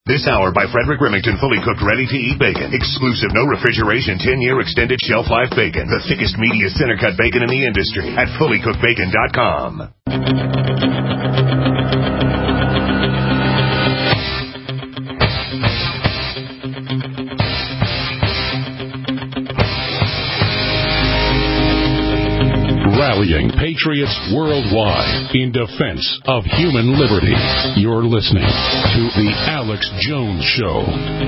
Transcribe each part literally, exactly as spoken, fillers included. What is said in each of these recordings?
This hour by Frederick Remington, fully cooked, ready-to-eat bacon. Exclusive, no refrigeration, ten-year extended shelf life bacon. The thickest, meatiest, center-cut bacon in the industry at fully cooked bacon dot com. Rallying patriots worldwide in defense of human liberty. You're listening to The Alex Jones Show.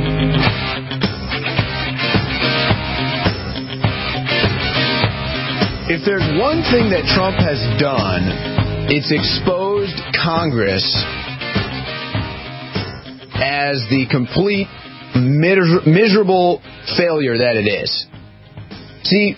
If there's one thing that Trump has done, it's exposed Congress as the complete miser- miserable failure that it is. See,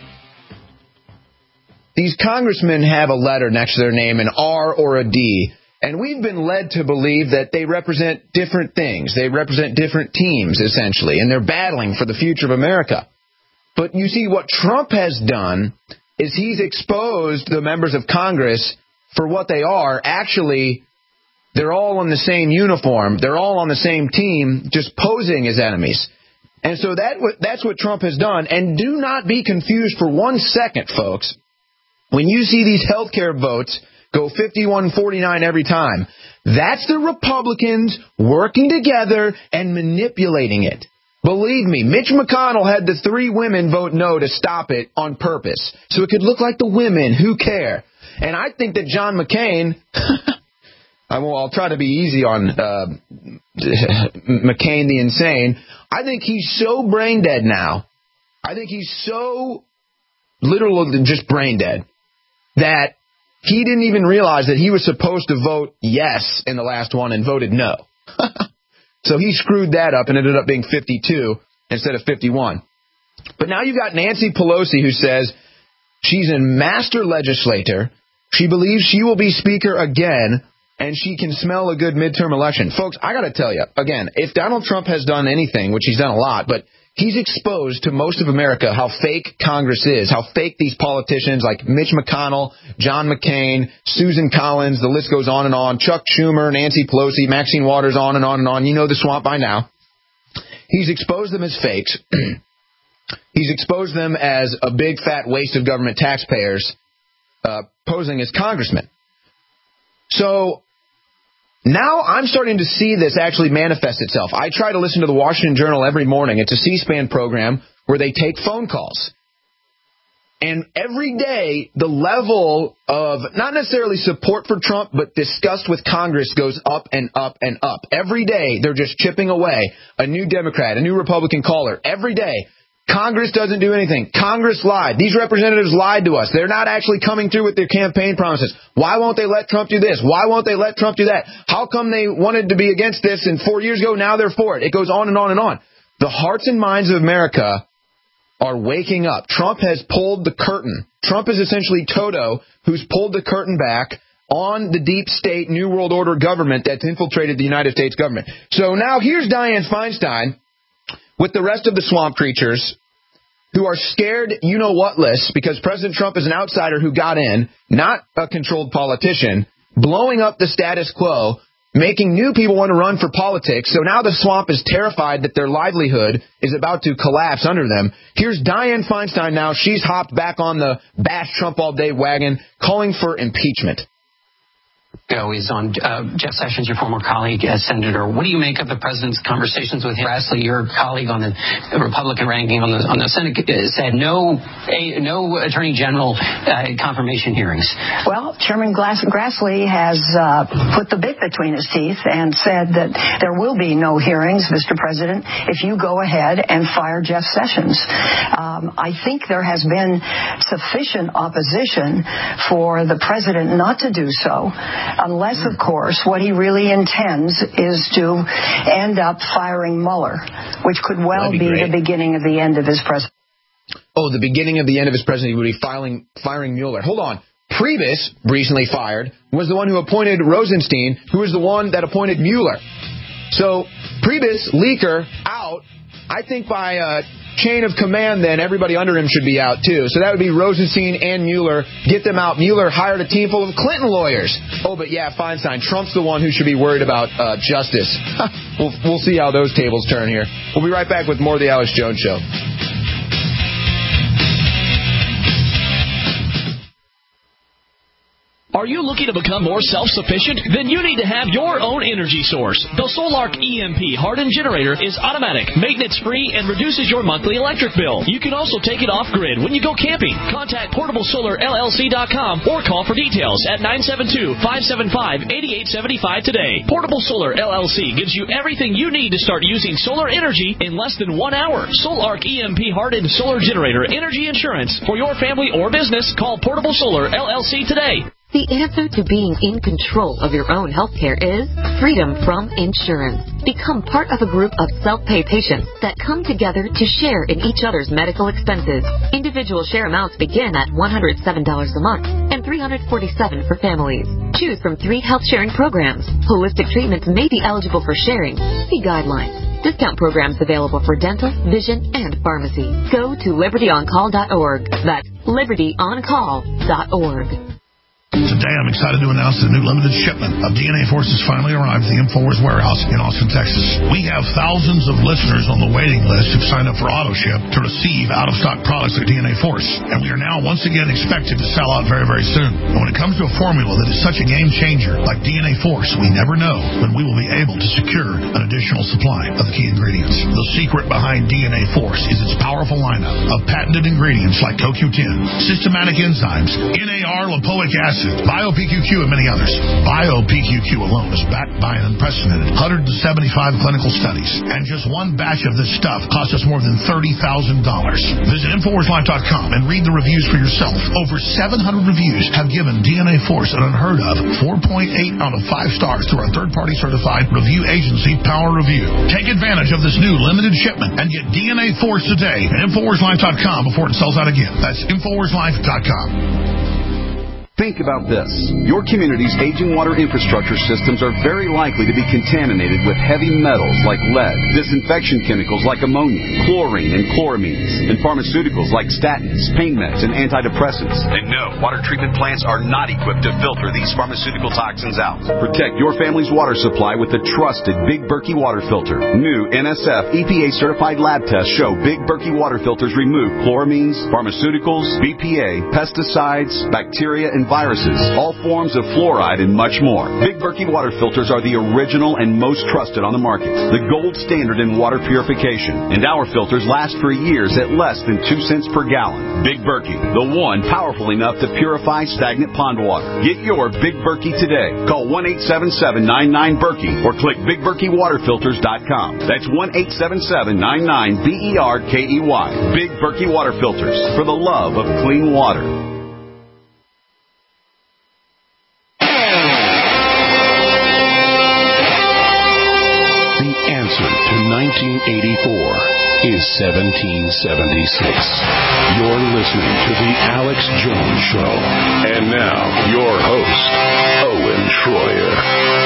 these congressmen have a letter next to their name, an R or a D, and we've been led to believe that they represent different things. They represent different teams, essentially, and they're battling for the future of America. But you see, what Trump has done is he's exposed the members of Congress for what they are. Actually, they're all in the same uniform. They're all on the same team, just posing as enemies. And so that that's what Trump has done. And do not be confused for one second, folks. When you see these health care votes go fifty-one forty-nine every time, that's the Republicans working together and manipulating it. Believe me, Mitch McConnell had the three women vote no to stop it on purpose, so it could look like the women who care. And I think that John McCain, I will, I'll try to be easy on uh, McCain the insane, I think he's so brain dead now. I think he's so literally just brain dead that he didn't even realize that he was supposed to vote yes in the last one and voted no. So he screwed that up and ended up being fifty-two instead of fifty-one. But now you've got Nancy Pelosi, who says she's a master legislator. She believes she will be speaker again, and she can smell a good midterm election. Folks, I got to tell you, again, if Donald Trump has done anything, which he's done a lot, but he's exposed to most of America how fake Congress is, how fake these politicians like Mitch McConnell, John McCain, Susan Collins, the list goes on and on, Chuck Schumer, Nancy Pelosi, Maxine Waters, on and on and on. You know the swamp by now. He's exposed them as fakes. He's exposed them as a big fat waste of government taxpayers uh, posing as congressmen. So now I'm starting to see this actually manifest itself. I try to listen to the Washington Journal every morning. It's a C-SPAN program where they take phone calls. And every day, the level of not necessarily support for Trump, but disgust with Congress goes up and up and up. Every day, they're just chipping away. A new Democrat, a new Republican caller. Every day. Congress doesn't do anything. Congress lied. These representatives lied to us. They're not actually coming through with their campaign promises. Why won't they let Trump do this? Why won't they let Trump do that? How come they wanted to be against this and four years ago, now they're for it? It goes on and on and on. The hearts and minds of America are waking up. Trump has pulled the curtain. Trump is essentially Toto, who's pulled the curtain back on the deep state New World Order government that's infiltrated the United States government. So now here's Dianne Feinstein with the rest of the swamp creatures who are scared you-know-what-less because President Trump is an outsider who got in, not a controlled politician, blowing up the status quo, making new people want to run for politics. So now the swamp is terrified that their livelihood is about to collapse under them. Here's Dianne Feinstein now. She's hopped back on the bash Trump all day wagon, calling for impeachment. Go is on uh, Jeff Sessions, your former colleague as senator. What do you make of the president's conversations with him? Grassley, your colleague on the, the Republican ranking on the on the Senate, said no a, no attorney general uh, confirmation hearings. Well, Chairman Glass, Grassley has uh, put the bit between his teeth and said that there will be no hearings, Mister President, if you go ahead and fire Jeff Sessions. Um, I think there has been sufficient opposition for the president not to do so. Unless, of course, what he really intends is to end up firing Mueller, which could well be, be the beginning of the end of his presidency. Oh, the beginning of the end of his presidency, he would be filing, firing Mueller. Hold on. Priebus, recently fired, was the one who appointed Rosenstein, who was the one that appointed Mueller. So Priebus, leaker, out. I think by uh, chain of command, then, everybody under him should be out, too. So that would be Rosenstein and Mueller. Get them out. Mueller hired a team full of Clinton lawyers. Oh, but yeah, Feinstein, Trump's the one who should be worried about uh, justice. we'll, we'll see how those tables turn here. We'll be right back with more of the Alex Jones Show. Are you looking to become more self-sufficient? Then you need to have your own energy source. The Solark E M P hardened generator is automatic, maintenance-free, and reduces your monthly electric bill. You can also take it off-grid when you go camping. Contact portable solar L L C dot com or call for details at nine seven two, five seven five, eight eight seven five today. Portable Solar L L C gives you everything you need to start using solar energy in less than one hour. Solark E M P hardened solar generator energy insurance for your family or business. Call Portable Solar L L C today. The answer to being in control of your own health care is freedom from insurance. Become part of a group of self-pay patients that come together to share in each other's medical expenses. Individual share amounts begin at one hundred seven dollars a month and three hundred forty-seven dollars for families. Choose from three health sharing programs. Holistic treatments may be eligible for sharing. See guidelines. Discount programs available for dental, vision, and pharmacy. Go to liberty on call dot org. That's liberty on call dot org. Today, I'm excited to announce the new limited shipment of D N A Force has finally arrived at the InfoWars warehouse in Austin, Texas. We have thousands of listeners on the waiting list who've signed up for AutoShip to receive out-of-stock products like D N A Force, and we are now once again expected to sell out very, very soon. And when it comes to a formula that is such a game changer like D N A Force, we never know when we will be able to secure an additional supply of the key ingredients. The secret behind D N A Force is its powerful lineup of patented ingredients like C O Q ten, systematic enzymes, N A R lipoic acid, Bio-P Q Q, and many others. Bio-P Q Q alone is backed by an unprecedented one hundred seventy-five clinical studies, and just one batch of this stuff cost us more than thirty thousand dollars. Visit Infowars Life dot com and read the reviews for yourself. Over seven hundred reviews have given D N A Force an unheard of four point eight out of five stars through our third-party certified review agency, Power Review. Take advantage of this new limited shipment and get D N A Force today at Infowars Life dot com before it sells out again. That's Infowars Life dot com. Think about this. Your community's aging water infrastructure systems are very likely to be contaminated with heavy metals like lead, disinfection chemicals like ammonia, chlorine and chloramines, and pharmaceuticals like statins, pain meds, and antidepressants. And no, water treatment plants are not equipped to filter these pharmaceutical toxins out. Protect your family's water supply with the trusted Big Berkey water filter. New N S F E P A-certified lab tests show Big Berkey water filters remove chloramines, pharmaceuticals, B P A, pesticides, bacteria, and viruses, all forms of fluoride, and much more. Big Berkey water filters are the original and most trusted on the market, the gold standard in water purification, and our filters last for years at less than two cents per gallon. Big Berkey, the one powerful enough to purify stagnant pond water. Get your Big Berkey today. Call one eight seven seven, nine nine, Berkey or click big berkey water filters dot com. That's one eight seven seven, nine nine, B E R K E Y. Big Berkey water filters, for the love of clean water. nineteen eighty-four is seventeen seventy-six. You're listening to The Alex Jones Show. And now, your host, Owen Schroyer.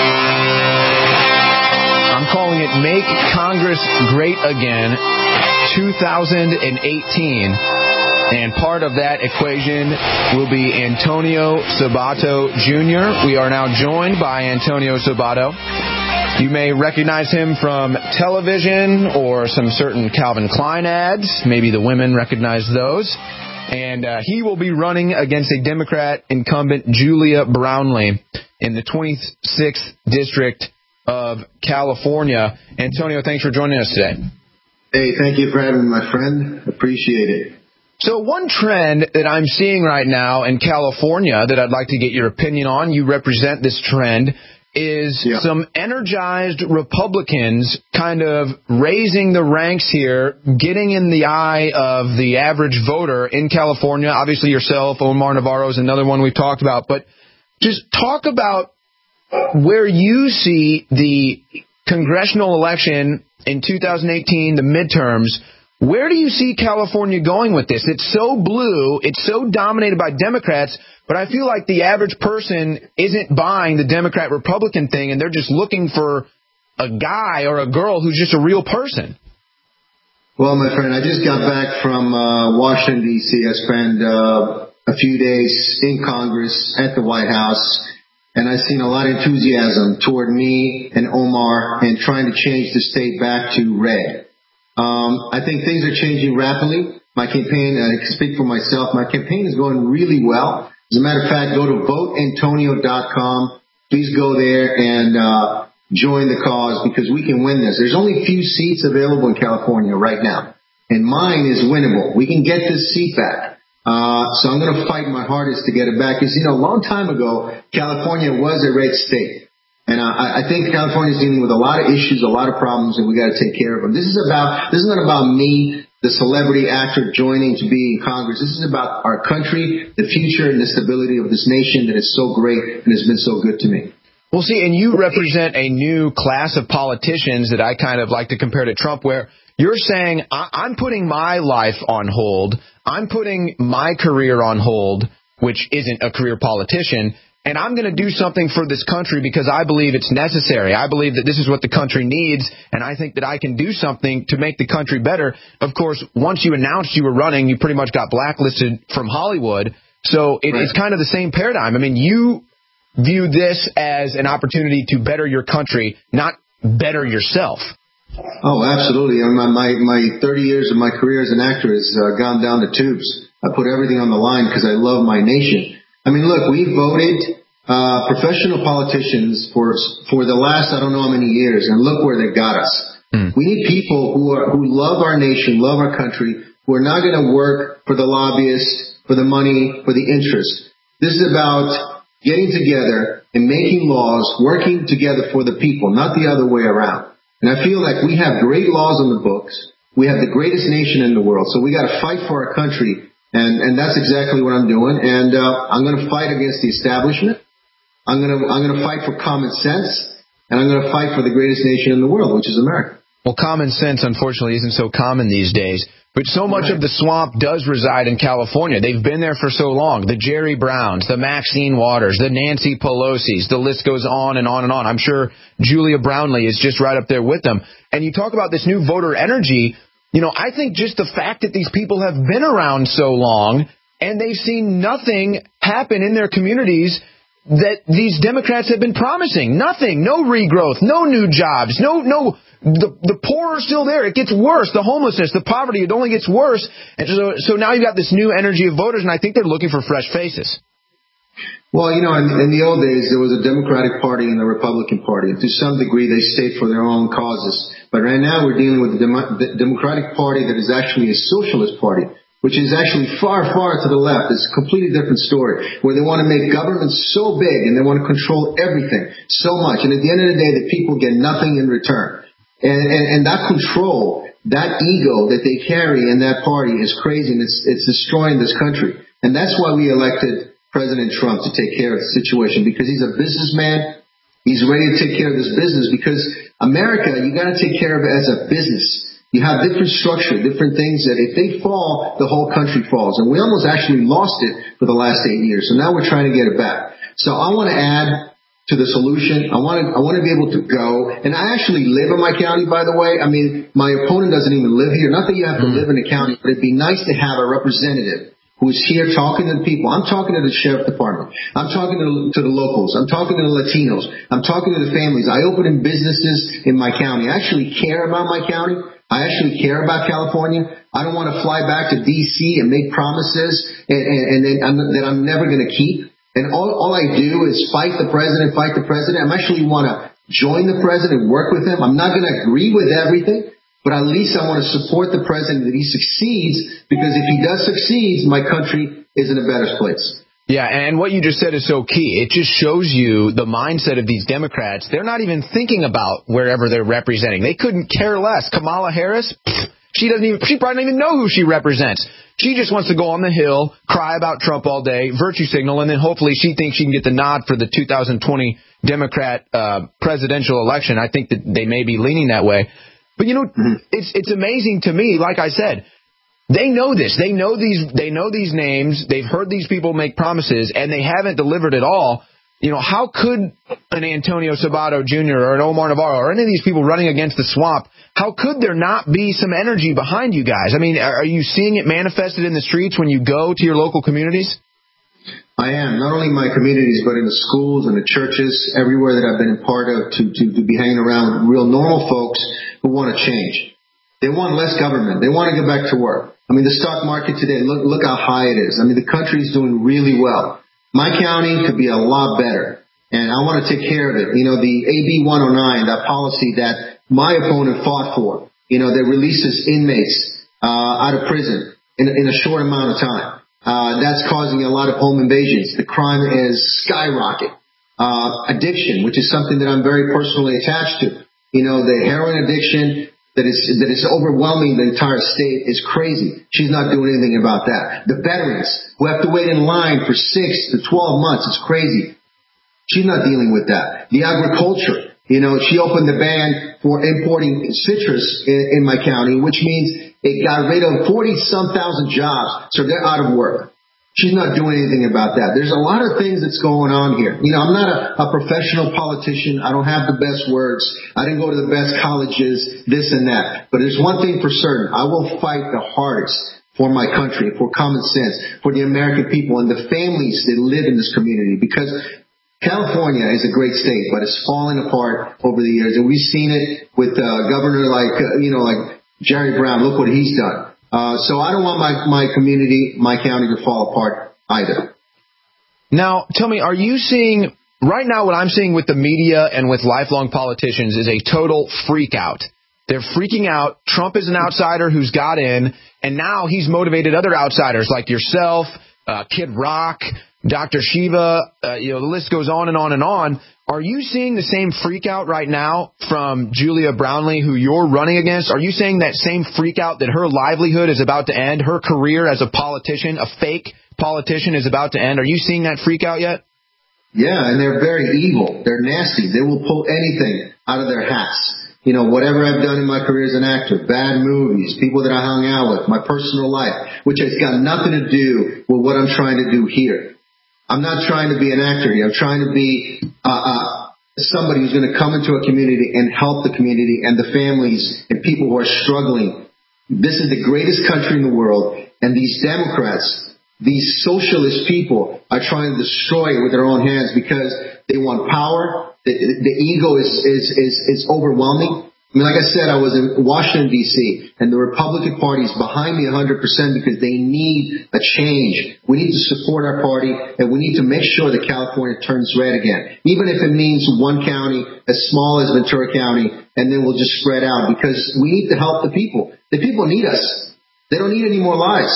I'm calling it Make Congress Great Again two thousand eighteen. And part of that equation will be Antonio Sabato Junior We are now joined by Antonio Sabato. You may recognize him from television or some certain Calvin Klein ads. Maybe the women recognize those. And uh, he will be running against a Democrat incumbent, Julia Brownley, in the twenty-sixth District of California. Antonio, thanks for joining us today. Hey, thank you for having me, my friend. Appreciate it. So one trend that I'm seeing right now in California that I'd like to get your opinion on, you represent this trend, is yeah. some energized Republicans kind of raising the ranks here, getting in the eye of the average voter in California. Obviously yourself, Omar Navarro is another one we've talked about. But just talk about where you see the congressional election in two thousand eighteen, the midterms. Where do you see California going with this? It's so blue, it's so dominated by Democrats, but I feel like the average person isn't buying the Democrat-Republican thing, and they're just looking for a guy or a girl who's just a real person. Well, my friend, I just got back from uh, Washington, D C I spent uh, a few days in Congress at the White House, and I've seen a lot of enthusiasm toward me and Omar and trying to change the state back to red. Um, I think things are changing rapidly. My campaign, I can speak for myself, my campaign is going really well. As a matter of fact, go to vote antonio dot com. Please go there and uh join the cause, because we can win this. There's only a few seats available in California right now, and mine is winnable. We can get this seat back. Uh so I'm going to fight my hardest to get it back. Because, you know, a long time ago, California was a red state. And I, I think California is dealing with a lot of issues, a lot of problems, and we got to take care of them. This is about, this is not about me, the celebrity actor, joining to be in Congress. This is about our country, the future, and the stability of this nation that is so great and has been so good to me. Well, see, and you represent a new class of politicians that I kind of like to compare to Trump, where you're saying, I- I'm putting my life on hold, I'm putting my career on hold, which isn't a career politician, and I'm going to do something for this country because I believe it's necessary. I believe that this is what the country needs, and I think that I can do something to make the country better. Of course, once you announced you were running, you pretty much got blacklisted from Hollywood. So it, right. It's kind of the same paradigm. I mean, you view this as an opportunity to better your country, not better yourself. Oh, absolutely. I mean, my, my, my thirty years of my career as an actor has uh, gone down the tubes. I put everything on the line because I love my nation. I mean, look, we voted uh, professional politicians for for the last I don't know how many years, and look where they got us. Mm. We need people who are who love our nation, love our country, who are not going to work for the lobbyists, for the money, for the interest. This is about getting together and making laws, working together for the people, not the other way around. And I feel like we have great laws on the books. We have the greatest nation in the world, so we got to fight for our country. And, and that's exactly what I'm doing. And, uh, I'm going to fight against the establishment. I'm going to, I'm going to fight for common sense, and I'm going to fight for the greatest nation in the world, which is America. Well, common sense, unfortunately, isn't so common these days. But so much right. of the swamp does reside in California. They've been there for so long. The Jerry Browns, the Maxine Waters, the Nancy Pelosi's, the list goes on and on and on. I'm sure Julia Brownley is just right up there with them. And you talk about this new voter energy. You know, I think just the fact that these people have been around so long and they've seen nothing happen in their communities that these Democrats have been promising. Nothing. No regrowth. No new jobs. No, no. The, the poor are still there. It gets worse. The homelessness, the poverty, it only gets worse. And so, so now you've got this new energy of voters, and I think they're looking for fresh faces. Well, you know, in, in the old days, there was a Democratic Party and a Republican Party. To some degree, they stayed for their own causes. But right now, we're dealing with the, Demo- the Democratic Party that is actually a socialist party, which is actually far, far to the left. It's a completely different story, where they want to make government so big and they want to control everything so much. And at the end of the day, the people get nothing in return. And, and, and that control, that ego that they carry in that party is crazy, and it's, it's destroying this country. And that's why we elected President Trump to take care of the situation, because he's a businessman. He's ready to take care of this business, because America, you got to take care of it as a business. You have different structure, different things that if they fall, the whole country falls. And we almost actually lost it for the last eight years. So now we're trying to get it back. So I want to add to the solution. I want to, I want to be able to go. And I actually live in my county, by the way. I mean, my opponent doesn't even live here. Not that you have to live in a county, but it'd be nice to have a representative who is here talking to the people. I'm talking to the sheriff department. I'm talking to, to the locals. I'm talking to the Latinos. I'm talking to the families. I open in businesses in my county. I actually care about my county. I actually care about California. I don't want to fly back to D C and make promises and, and, and then I'm, that I'm never going to keep. And all, all I do is fight the president, fight the president. I'm actually want to join the president, work with him. I'm not going to agree with everything, but at least I want to support the president that he succeeds, because if he does succeed, my country is in a better place. Yeah, and what you just said is so key. It just shows you the mindset of these Democrats. They're not even thinking about wherever they're representing. They couldn't care less. Kamala Harris, she doesn't even, she probably doesn't even know who she represents. She just wants to go on the Hill, cry about Trump all day, virtue signal, and then hopefully she thinks she can get the nod for the two thousand twenty Democrat uh, presidential election. I think that they may be leaning that way. But, you know, it's it's amazing to me, like I said, they know this. They know these They know these names. They've heard these people make promises, and they haven't delivered at all. You know, how could an Antonio Sabato Junior or an Omar Navarro or any of these people running against the swamp, how could there not be some energy behind you guys? I mean, are you seeing it manifested in the streets when you go to your local communities? I am, not only in my communities, but in the schools and the churches, everywhere that I've been a part of, to, to, to be hanging around real normal folks who want to change. They want less government. They want to get back to work. I mean, the stock market today, look, look how high it is. I mean, the country's doing really well. My county could be a lot better, and I want to take care of it. You know, the A B one oh nine, that policy that my opponent fought for, you know, that releases inmates uh, out of prison in, in a short amount of time. Uh, that's causing a lot of home invasions. The crime is skyrocket. Uh, addiction, which is something that I'm very personally attached to. You know, the heroin addiction that is, that is overwhelming the entire state is crazy. She's not doing anything about that. The veterans who have to wait in line for six to twelve months is crazy. She's not dealing with that. The agriculture, you know, she opened the ban for importing citrus in, in my county, which means it got rid of forty-some thousand jobs, so they're out of work. She's not doing anything about that. There's a lot of things that's going on here. You know, I'm not a, a professional politician. I don't have the best words. I didn't go to the best colleges, this and that. But there's one thing for certain. I will fight the hardest for my country, for common sense, for the American people and the families that live in this community, because California is a great state, but it's falling apart over the years. And we've seen it with a uh, governor like, uh, you know, like Jerry Brown. Look what he's done. Uh, so I don't want my, my community, my county to fall apart either. Now, tell me, are you seeing, right now what I'm seeing with the media and with lifelong politicians is a total freak out. They're freaking out. Trump is an outsider who's got in, and now he's motivated other outsiders like yourself, uh, Kid Rock, Doctor Shiva, uh, you know, the list goes on and on and on. Are you seeing the same freak out right now from Julia Brownley, who you're running against? Are you saying that same freak out that her livelihood is about to end, her career as a politician, a fake politician, is about to end? Are you seeing that freak out yet? Yeah, and they're very evil. They're nasty. They will pull anything out of their hats. You know, whatever I've done in my career as an actor, bad movies, people that I hung out with, my personal life, which has got nothing to do with what I'm trying to do here. I'm not trying to be an actor here. I'm trying to be uh, uh, somebody who's going to come into a community and help the community and the families and people who are struggling. This is the greatest country in the world, and these Democrats, these socialist people, are trying to destroy it with their own hands because they want power. The, the ego is, is, is, is overwhelming. I mean, like I said, I was in Washington, D C, and the Republican Party is behind me one hundred percent because they need a change. We need to support our party, and we need to make sure that California turns red again, even if it means one county as small as Ventura County, and then we'll just spread out because we need to help the people. The people need us. They don't need any more lies.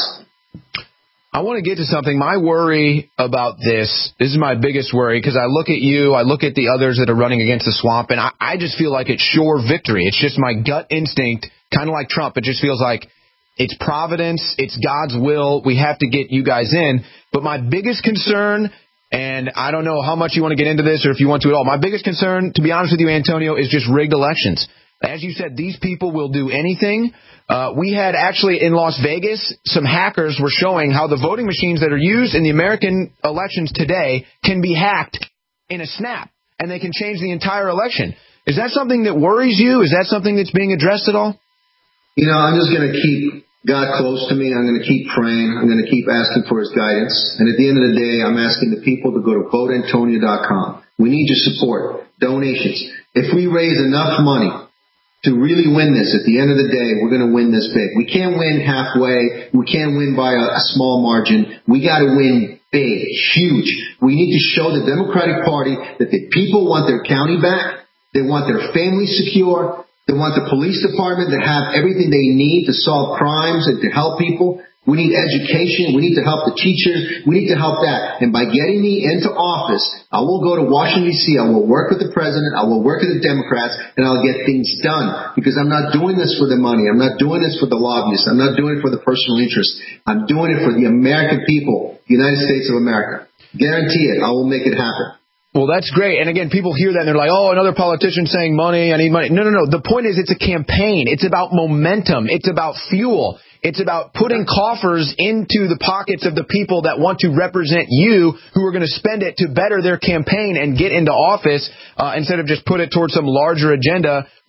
I want to get to something. My worry about this, this is my biggest worry, because I look at you, I look at the others that are running against the swamp, and I, I just feel like it's sure victory. It's just my gut instinct, kind of like Trump. It just feels like it's providence, it's God's will. We have to get you guys in. But my biggest concern, and I don't know how much you want to get into this or if you want to at all, my biggest concern, to be honest with you, Antonio, is just rigged elections. As you said, these people will do anything. Uh, we had actually in Las Vegas, some hackers were showing how the voting machines that are used in the American elections today can be hacked in a snap, and they can change the entire election. Is that something that worries you? Is that something that's being addressed at all? You know, I'm just going to keep God close to me. I'm going to keep praying. I'm going to keep asking for his guidance. And at the end of the day, I'm asking the people to go to vote antonio dot com. We need your support, donations. If we raise enough money to really win this, at the end of the day, we're going to win this big. We can't win halfway. We can't win by a, a small margin. We got to win big, huge. We need to show the Democratic Party that the people want their county back. They want their family secure. They want the police department to have everything they need to solve crimes and to help people. We need education. We need to help the teachers. We need to help that. And by getting me into office, I will go to Washington, D C. I will work with the president. I will work with the Democrats, and I'll get things done. Because I'm not doing this for the money. I'm not doing this for the lobbyists. I'm not doing it for the personal interest. I'm doing it for the American people, the United States of America. Guarantee it. I will make it happen. Well, that's great. And again, people hear that and they're like, oh, another politician saying money, I need money. No, no, no. The point is it's a campaign. It's about momentum. It's about fuel. It's about putting coffers into the pockets of the people that want to represent you, who are going to spend it to better their campaign and get into office, uh, instead of just put it towards some larger agenda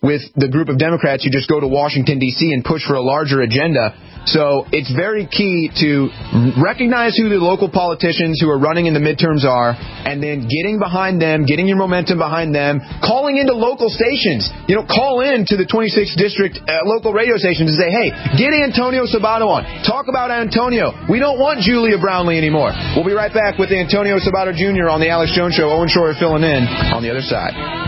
with the group of Democrats who just go to Washington, D C and push for a larger agenda. So it's very key to recognize who the local politicians who are running in the midterms are, and then getting behind them, getting your momentum behind them, calling into local stations. You know, call in to the twenty-sixth District uh, local radio stations and say, hey, get Antonio Sabato on. Talk about Antonio. We don't want Julia Brownlee anymore. We'll be right back with Antonio Sabato Junior on the Alex Jones Show. Owen Shroyer filling in on the other side.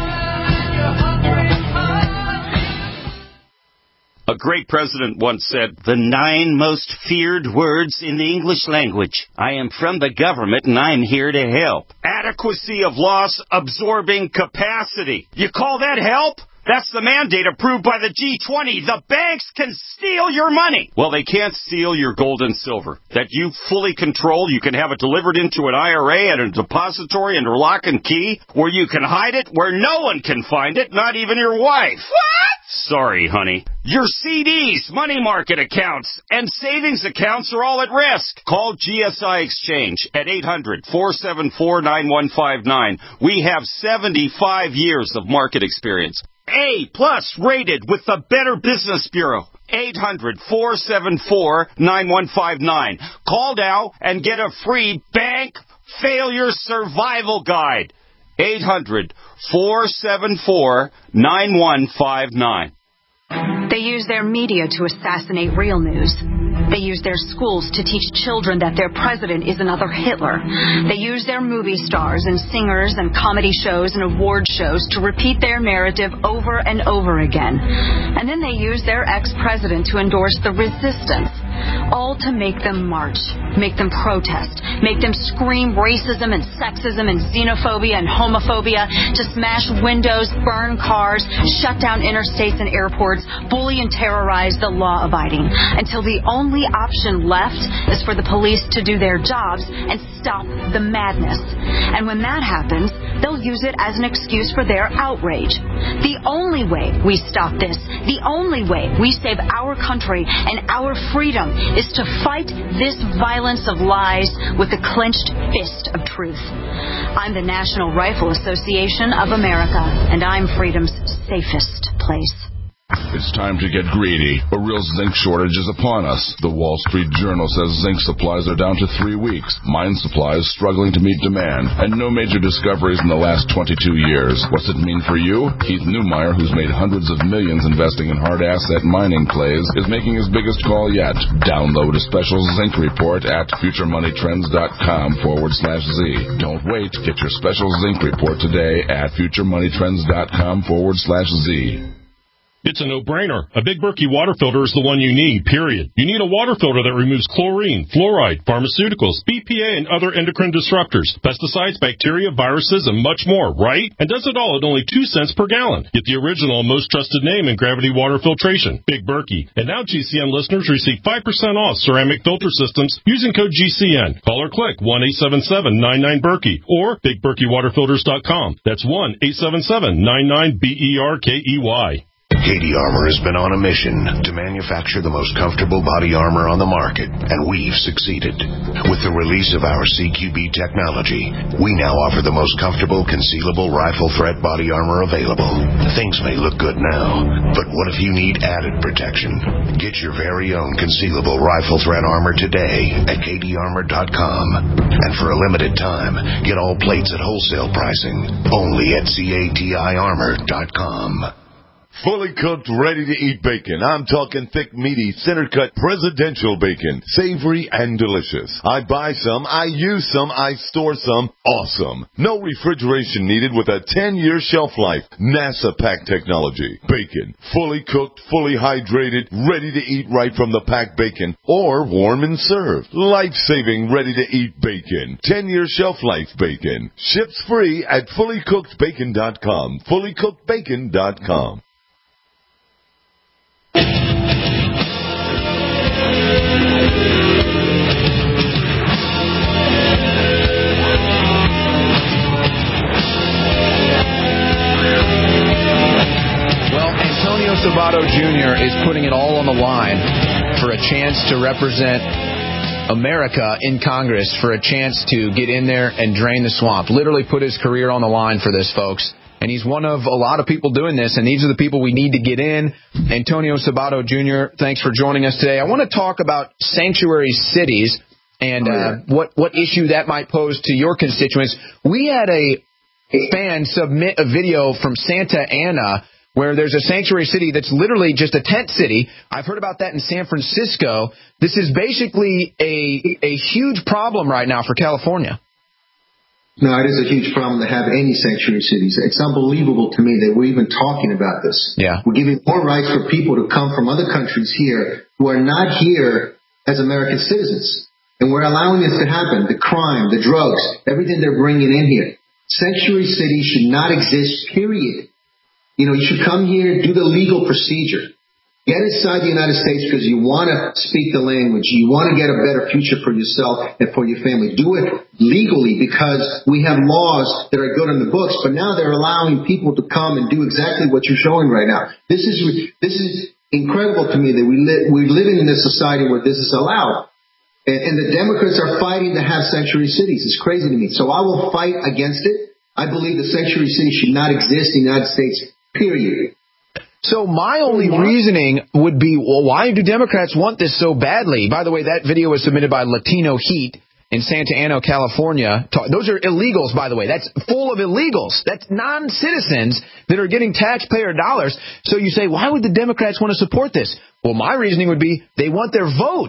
A great president once said, the nine most feared words in the English language. I am from the government and I'm here to help. Adequacy of loss absorbing capacity. You call that help? That's the mandate approved by the G twenty. The banks can steal your money. Well, they can't steal your gold and silver. That you fully control. You can have it delivered into an I R A at a depository under lock and key, where you can hide it where no one can find it, not even your wife. What? Sorry, honey. Your C Ds, money market accounts, and savings accounts are all at risk. Call G S I Exchange at eight hundred, four seven four, nine one five nine. We have seventy-five years of market experience. A plus rated with the Better Business Bureau. eight hundred, four seven four, nine one five nine. Call now and get a free bank failure survival guide. eight hundred, four seven four, nine one five nine. They use their media to assassinate real news. They use their schools to teach children that their president is another Hitler. They use their movie stars and singers and comedy shows and award shows to repeat their narrative over and over again. And then they use their ex-president to endorse the resistance, all to make them march, make them protest, make them scream racism and sexism and xenophobia and homophobia, to smash windows, burn cars, shut down interstates and airports, bully and terrorize the law-abiding, until the only option left is for the police to do their jobs and stop the madness. And when that happens, they'll use it as an excuse for their outrage. The only way we stop this, the only way we save our country and our freedom, is to fight this violence of lies with the clenched fist of truth. I'm the National Rifle Association of America, and I'm freedom's safest place. It's time to get greedy. A real zinc shortage is upon us. The Wall Street Journal says zinc supplies are down to three weeks. Mine supply is struggling to meet demand, and no major discoveries in the last twenty-two years. What's it mean for you? Keith Neumeyer, who's made hundreds of millions investing in hard asset mining clays, is making his biggest call yet. Download a special zinc report at futuremoneytrends.com forward slash Z. Don't wait. Get your special zinc report today at futuremoneytrends.com forward slash Z. It's a no-brainer. A Big Berkey water filter is the one you need, period. You need a water filter that removes chlorine, fluoride, pharmaceuticals, B P A, and other endocrine disruptors, pesticides, bacteria, viruses, and much more, right? And does it all at only two cents per gallon. Get the original and most trusted name in gravity water filtration, Big Berkey. And now G C N listeners receive five percent off ceramic filter systems using code G C N. Call or click one eight seven seven, nine nine, Berkey or big berkey water filters dot com. That's one eight seven seven, nine nine, B E R K E Y. Katie Armor has been on a mission to manufacture the most comfortable body armor on the market, and we've succeeded. With the release of our C Q B technology, we now offer the most comfortable concealable rifle threat body armor available. Things may look good now, but what if you need added protection? Get your very own concealable rifle threat armor today at katie armor dot com. And for a limited time, get all plates at wholesale pricing only at cati armor dot com. Fully cooked, ready-to-eat bacon. I'm talking thick, meaty, center-cut presidential bacon. Savory and delicious. I buy some, I use some, I store some. Awesome. No refrigeration needed with a ten-year shelf life. NASA pack technology. Bacon. Fully cooked, fully hydrated, ready to eat right from the packed bacon. Or warm and served. Life-saving, ready-to-eat bacon. ten-year shelf life bacon. Ships free at fully cooked bacon dot com. fully cooked bacon dot com. Sabato Junior is putting it all on the line for a chance to represent America in Congress, for a chance to get in there and drain the swamp. Literally put his career on the line for this, folks. And he's one of a lot of people doing this, and these are the people we need to get in. Antonio Sabato Junior, thanks for joining us today. I want to talk about sanctuary cities and uh, what, what issue that might pose to your constituents. We had a fan submit a video from Santa Ana where there's a sanctuary city that's literally just a tent city. I've heard about that in San Francisco. This is basically a a huge problem right now for California. No, it is a huge problem to have any sanctuary cities. It's unbelievable to me that we're even talking about this. Yeah. We're giving more rights for people to come from other countries here who are not here as American citizens. And we're allowing this to happen. The crime, the drugs, everything they're bringing in here. Sanctuary cities should not exist, period. You know, you should come here, do the legal procedure. Get inside the United States because you want to speak the language. You want to get a better future for yourself and for your family. Do it legally because we have laws that are good on the books, but now they're allowing people to come and do exactly what you're showing right now. This is this is incredible to me that we li- we're living in this society where this is allowed. And, and the Democrats are fighting to have sanctuary cities. It's crazy to me. So I will fight against it. I believe the sanctuary city should not exist in the United States, period. So my only reasoning would be, well, why do Democrats want this so badly? By the way, that video was submitted by Latino Heat in Santa Ana, California. Those are illegals, by the way. That's full of illegals. That's non-citizens that are getting taxpayer dollars. So you say, why would the Democrats want to support this? Well, my reasoning would be they want their vote.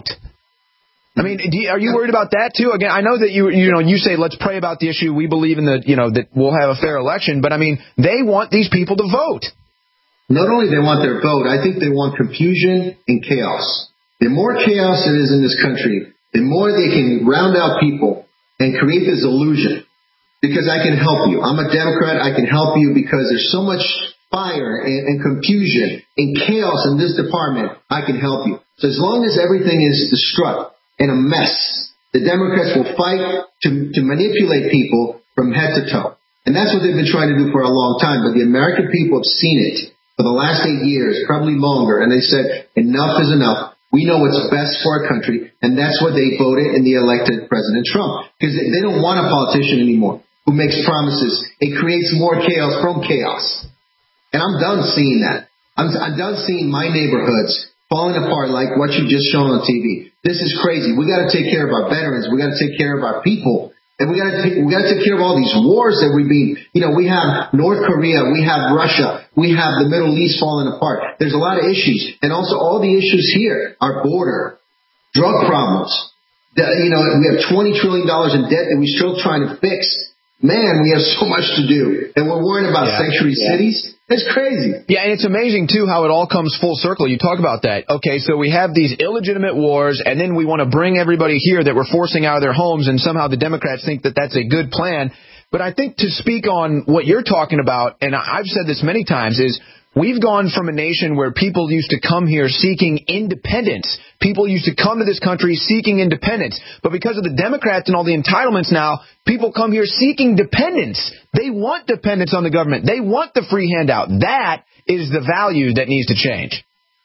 I mean, do you, are you worried about that too? Again, I know that you you know you say let's pray about the issue. We believe in the you know that we'll have a fair election, but I mean they want these people to vote. Not only they want their vote, I think they want confusion and chaos. The more chaos it is in this country, the more they can round out people and create this illusion. Because I can help you. I'm a Democrat. I can help you because there's so much fire and, and confusion and chaos in this department. I can help you. So as long as everything is destruct and a mess, the Democrats will fight to, to manipulate people from head to toe. And that's what they've been trying to do for a long time. But the American people have seen it for the last eight years, probably longer, and they said, enough is enough. We know what's best for our country, and that's what they voted in the elected President Trump. Because they don't want a politician anymore who makes promises. It creates more chaos from chaos. And I'm done seeing that. I'm, I'm done seeing my neighborhoods falling apart like what you've just shown on T V. This is crazy. We got to take care of our veterans. We got to take care of our people. And we got to take, we got to take care of all these wars that we've been, you know, we have North Korea, we have Russia, we have the Middle East falling apart. There's a lot of issues. And also all the issues here, our border, drug problems. The, you know, we have twenty trillion dollars in debt that we're still trying to fix. Man, we have so much to do. And we're worrying about yeah, sanctuary yeah. cities. It's crazy. Yeah, and it's amazing, too, how it all comes full circle. You talk about that. Okay, so we have these illegitimate wars, and then we want to bring everybody here that we're forcing out of their homes, and somehow the Democrats think that that's a good plan. But I think to speak on what you're talking about, and I've said this many times, is we've gone from a nation where people used to come here seeking independence. People used to come to this country seeking independence. But because of the Democrats and all the entitlements now, people come here seeking dependence. They want dependence on the government. They want the free handout. That is the value that needs to change.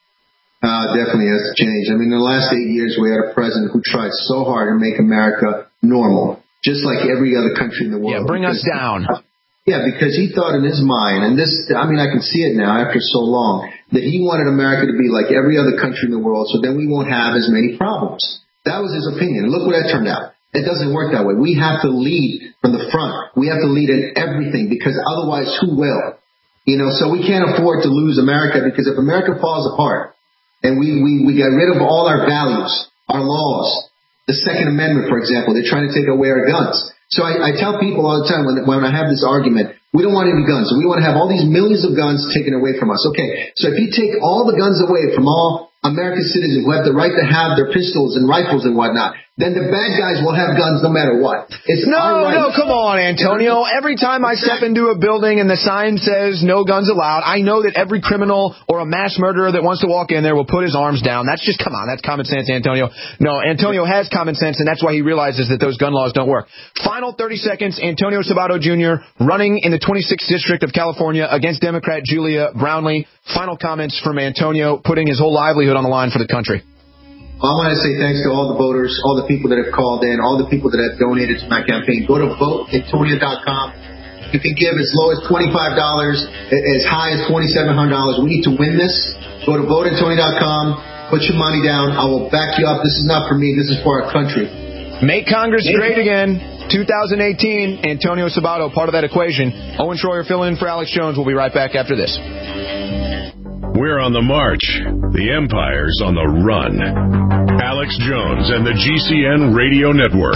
Uh, definitely has to change. I mean, in the last eight years, we had a president who tried so hard to make America normal, just like every other country in the world. Yeah, bring us down. Yeah, because he thought in his mind, and this, I mean, I can see it now after so long, that he wanted America to be like every other country in the world, so then we won't have as many problems. That was his opinion. Look what that turned out. It doesn't work that way. We have to lead from the front. We have to lead in everything, because otherwise, who will? You know, so we can't afford to lose America, because if America falls apart, and we, we, we get rid of all our values, our laws, the Second Amendment, for example, they're trying to take away our guns. So I, I tell people all the time when, when I have this argument, we don't want any guns. We want to have all these millions of guns taken away from us. Okay, so if you take all the guns away from all American citizens who have the right to have their pistols and rifles and whatnot, then the bad guys will have guns no matter what. It's no, our right. no, come on, Antonio. Every time I step into a building and the sign says no guns allowed, I know that every criminal or a mass murderer that wants to walk in there will put his arms down. That's just, come on, that's common sense, Antonio. No, Antonio has common sense, and that's why he realizes that those gun laws don't work. Final thirty seconds, Antonio Sabato Junior running in the twenty-sixth District of California against Democrat Julia Brownley. Final comments from Antonio, putting his whole livelihood on the line for the country. I want to say thanks to all the voters, all the people that have called in, all the people that have donated to my campaign. Go to vote antonio dot com. You can give as low as twenty-five dollars, as high as twenty-seven hundred dollars. We need to win this. Go to vote antonio dot com. Put your money down. I will back you up. This is not for me. This is for our country. Make Congress Make great again. twenty eighteen. Antonio Sabato, part of that equation. Owen Schroyer filling in for Alex Jones. We'll be right back after this. We're on the march. The empire's on the run. Alex Jones and the G C N Radio Network.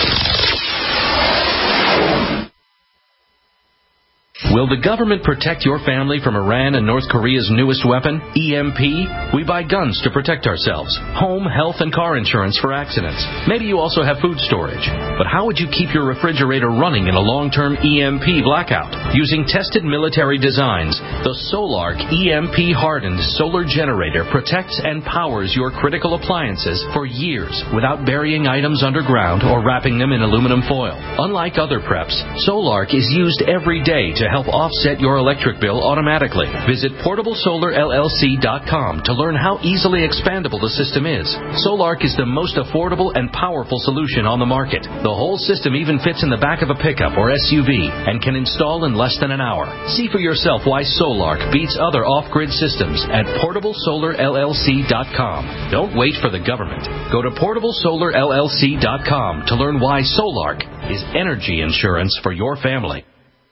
Will the government protect your family from Iran and North Korea's newest weapon, E M P? We buy guns to protect ourselves, home, health, and car insurance for accidents. Maybe you also have food storage. But how would you keep your refrigerator running in a long-term E M P blackout? Using tested military designs, the Solark E M P-hardened solar generator protects and powers your critical appliances for years without burying items underground or wrapping them in aluminum foil. Unlike other preps, Solark is used every day to help offset your electric bill automatically. Visit portable solar L L C dot com to learn how easily expandable the system is. Solark is the most affordable and powerful solution on the market. The whole system even fits in the back of a pickup or S U V and can install in less than an hour. See for yourself why Solark beats other off-grid systems at portable solar L L C dot com. Don't wait for the government. Go to portable solar L L C dot com to learn why Solark is energy insurance for your family.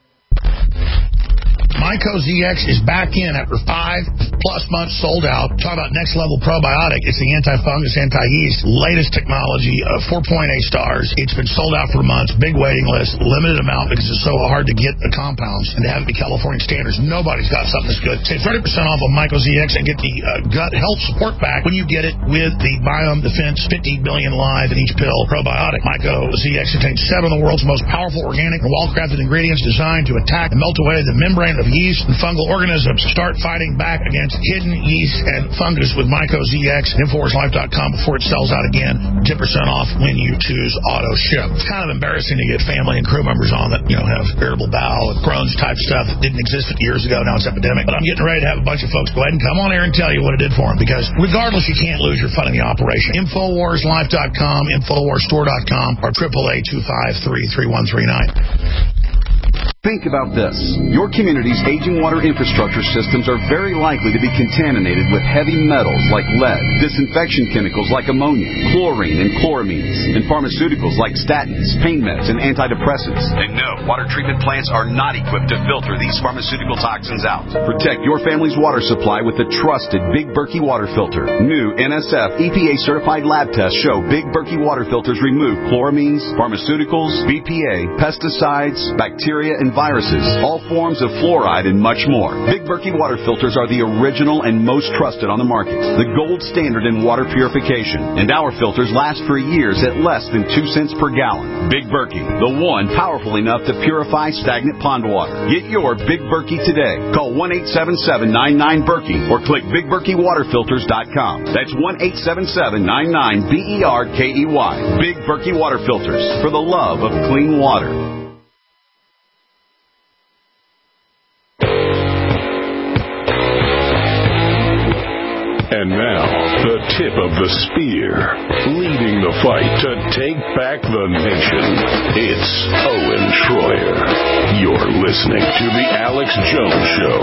Myco Z X is back in after five plus months sold out. Talk about next level probiotic. It's the anti-fungus, anti-yeast, latest technology, uh, four point eight stars. It's been sold out for months. Big waiting list, limited amount because it's so hard to get the compounds and to have it be California standards. Nobody's got something that's good. Save thirty percent off of Myco Z X and get the uh, gut health support back when you get it with the Biome Defense fifty billion live in each pill probiotic. Myco Z X contains seven of the world's most powerful organic and well-crafted ingredients designed to attack and melt away the membrane of yeast and fungal organisms. Start fighting back against hidden yeast and fungus with Myco Z X at Infowars Life dot com before it sells out again. ten percent off when you choose auto ship. It's kind of embarrassing to get family and crew members on that, you know, have irritable bowel and Crohn's type stuff that didn't exist fifty years ago. Now it's epidemic. But I'm getting ready to have a bunch of folks go ahead and come on here and tell you what it did for them, because regardless, you can't lose your fun in the operation. Infowars Life dot com, Infowars Store dot com, or triple A two five three, three one three nine. Think about this. Your community's aging water infrastructure systems are very likely to be contaminated with heavy metals like lead, disinfection chemicals like ammonia, chlorine and chloramines, and pharmaceuticals like statins, pain meds, and antidepressants. And no, water treatment plants are not equipped to filter these pharmaceutical toxins out. Protect your family's water supply with the trusted Big Berkey water filter. New N S F E P A-certified lab tests show Big Berkey water filters remove chloramines, pharmaceuticals, B P A, pesticides, bacteria, and viruses, all forms of fluoride, and much more. Big Berkey water filters are the original and most trusted on the market, the gold standard in water purification, and our filters last for years at less than two cents per gallon. Big Berkey, the one powerful enough to purify stagnant pond water. Get your Big Berkey today. Call one eight seven seven, nine nine, Berkey or click big berkey water filters dot com. That's one eight seven seven, nine nine, B E R K E Y. Big Berkey water filters, for the love of clean water. And now, the tip of the spear, leading the fight to take back the nation. It's Owen Schroyer. You're listening to The Alex Jones Show.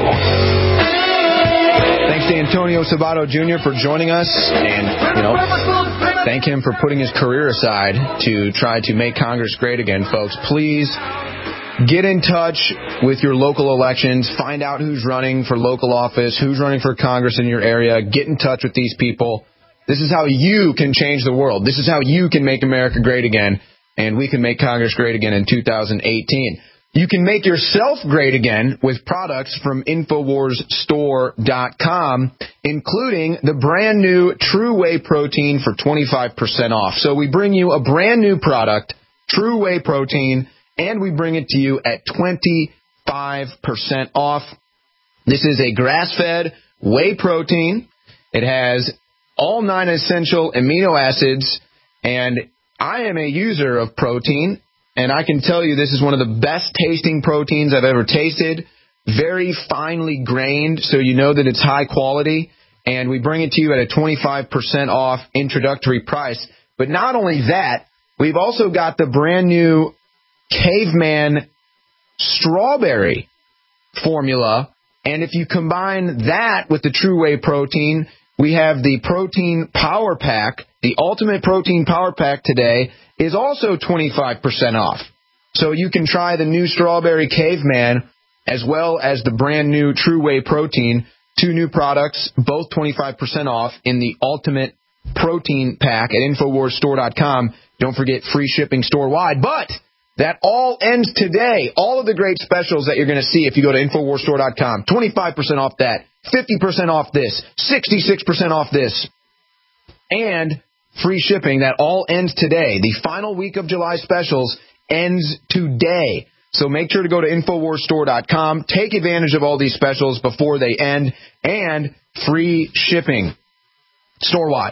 Thanks to Antonio Sabato Junior for joining us, and, you know, thank him for putting his career aside to try to make Congress great again, folks. Please get in touch with your local elections. Find out who's running for local office, who's running for Congress in your area. Get in touch with these people. This is how you can change the world. This is how you can make America great again, and we can make Congress great again in two thousand eighteen. You can make yourself great again with products from Infowars Store dot com, including the brand new True Whey Protein for twenty-five percent off. So we bring you a brand new product, True Whey Protein, and we bring it to you at twenty-five percent off. This is a grass-fed whey protein. It has all nine essential amino acids, and I am a user of protein, and I can tell you this is one of the best-tasting proteins I've ever tasted. Very finely grained, so you know that it's high quality, and we bring it to you at a twenty-five percent off introductory price. But not only that, we've also got the brand new Caveman strawberry formula. And if you combine that with the True Whey protein, we have the Protein Power Pack. The Ultimate Protein Power Pack today is also twenty-five percent off. So you can try the new Strawberry Caveman as well as the brand new True Whey protein. Two new products, both twenty-five percent off in the Ultimate Protein Pack at Infowars Store dot com. Don't forget free shipping store-wide. But that all ends today. All of the great specials that you're going to see if you go to Infowars Store dot com. twenty-five percent off that, fifty percent off this, sixty-six percent off this, and free shipping. That all ends today. The final week of July specials ends today. So make sure to go to Infowars Store dot com. Take advantage of all these specials before they end, and free shipping store-wide.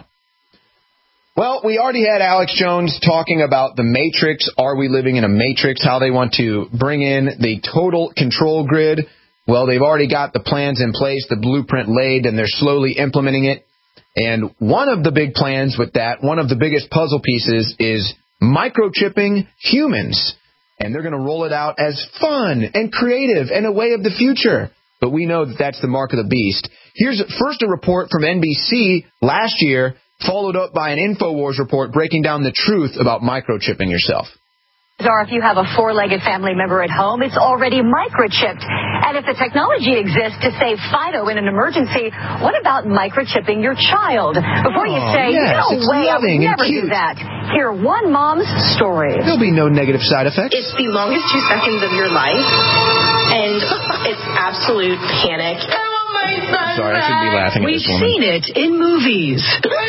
Well, we already had Alex Jones talking about the Matrix. Are we living in a Matrix? How they want to bring in the total control grid. Well, they've already got the plans in place, the blueprint laid, and they're slowly implementing it. And one of the big plans with that, one of the biggest puzzle pieces, is microchipping humans. And they're going to roll it out as fun and creative and a way of the future. But we know that that's the mark of the beast. Here's first a report from N B C last year, followed up by an InfoWars report breaking down the truth about microchipping yourself. Or if you have a four-legged family member at home, it's already microchipped. And if the technology exists to save Fido in an emergency, what about microchipping your child? Before oh, you say, yes, no way, I would never do that. Hear one mom's story. There'll be no negative side effects. It's the longest two seconds of your life, and it's absolute panic. Sorry, I shouldn't be laughing at We've this woman. seen it in movies.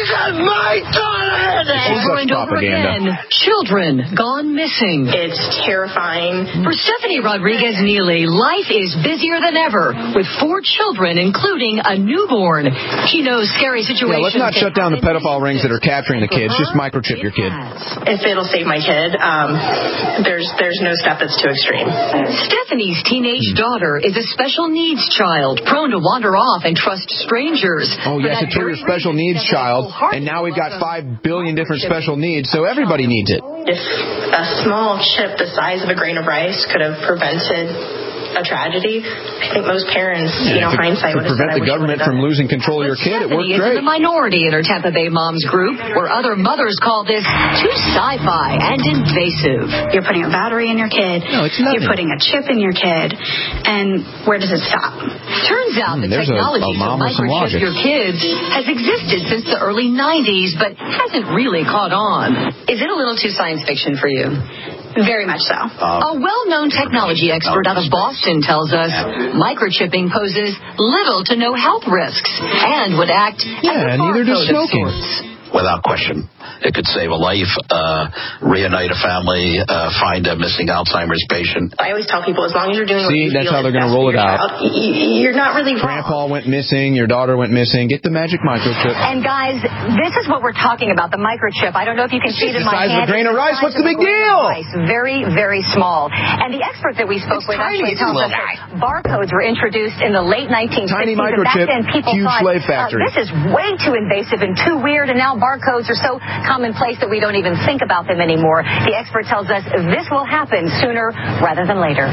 My Over and over again, children gone missing. It's terrifying. For Stephanie Rodriguez-Neely, life is busier than ever with four children, including a newborn. She knows scary situations. Yeah, let's not shut down the pedophile rings that are capturing the kids. Just microchip your kid. If it'll save my kid, um, there's there's no step that's too extreme. Stephanie's teenage daughter is a special needs child, prone to wander off and trust strangers. Oh, yes, it's your special needs child, and now we've got five billion different special needs, so everybody needs it. If a small chip the size of a grain of rice could have prevented a tragedy, I think most parents, yeah, you know, hindsight would have prevent the government from losing control of your kid. It worked great. Is in the minority in her Tampa Bay moms group, where other mothers call this too sci-fi and invasive. You're putting a battery in your kid. No, it's nothing. You're putting a chip in your kid, and where does it stop? Turns out mm, the technology to microchip your kids has existed since the early nineties, but hasn't really caught on. Is it a little too science fiction for you? Very much so. Uh, a well-known technology expert out of Boston tells us microchipping poses little to no health risks and would act yeah, as a neither does smoking. Without question. It could save a life, uh, reunite a family, uh, find a missing Alzheimer's patient. I always tell people, as long as you're doing what See, you that's feel how they're going to roll it out. Child, you're not really wrong. Grandpa went missing, your daughter went missing. Get the magic microchip. And guys, this is what we're talking about, the microchip. I don't know if you can see it in my hand. The size of a grain of rice. What's the big deal? Very, very small. And the expert that we spoke it's with tiny. actually tells us that barcodes were introduced in the late nineteen sixties. Tiny microchip, and back then people huge thought, slave factory. Uh, this is way too invasive and too weird, and now barcodes are so commonplace that we don't even think about them anymore. The expert tells us this will happen sooner rather than later.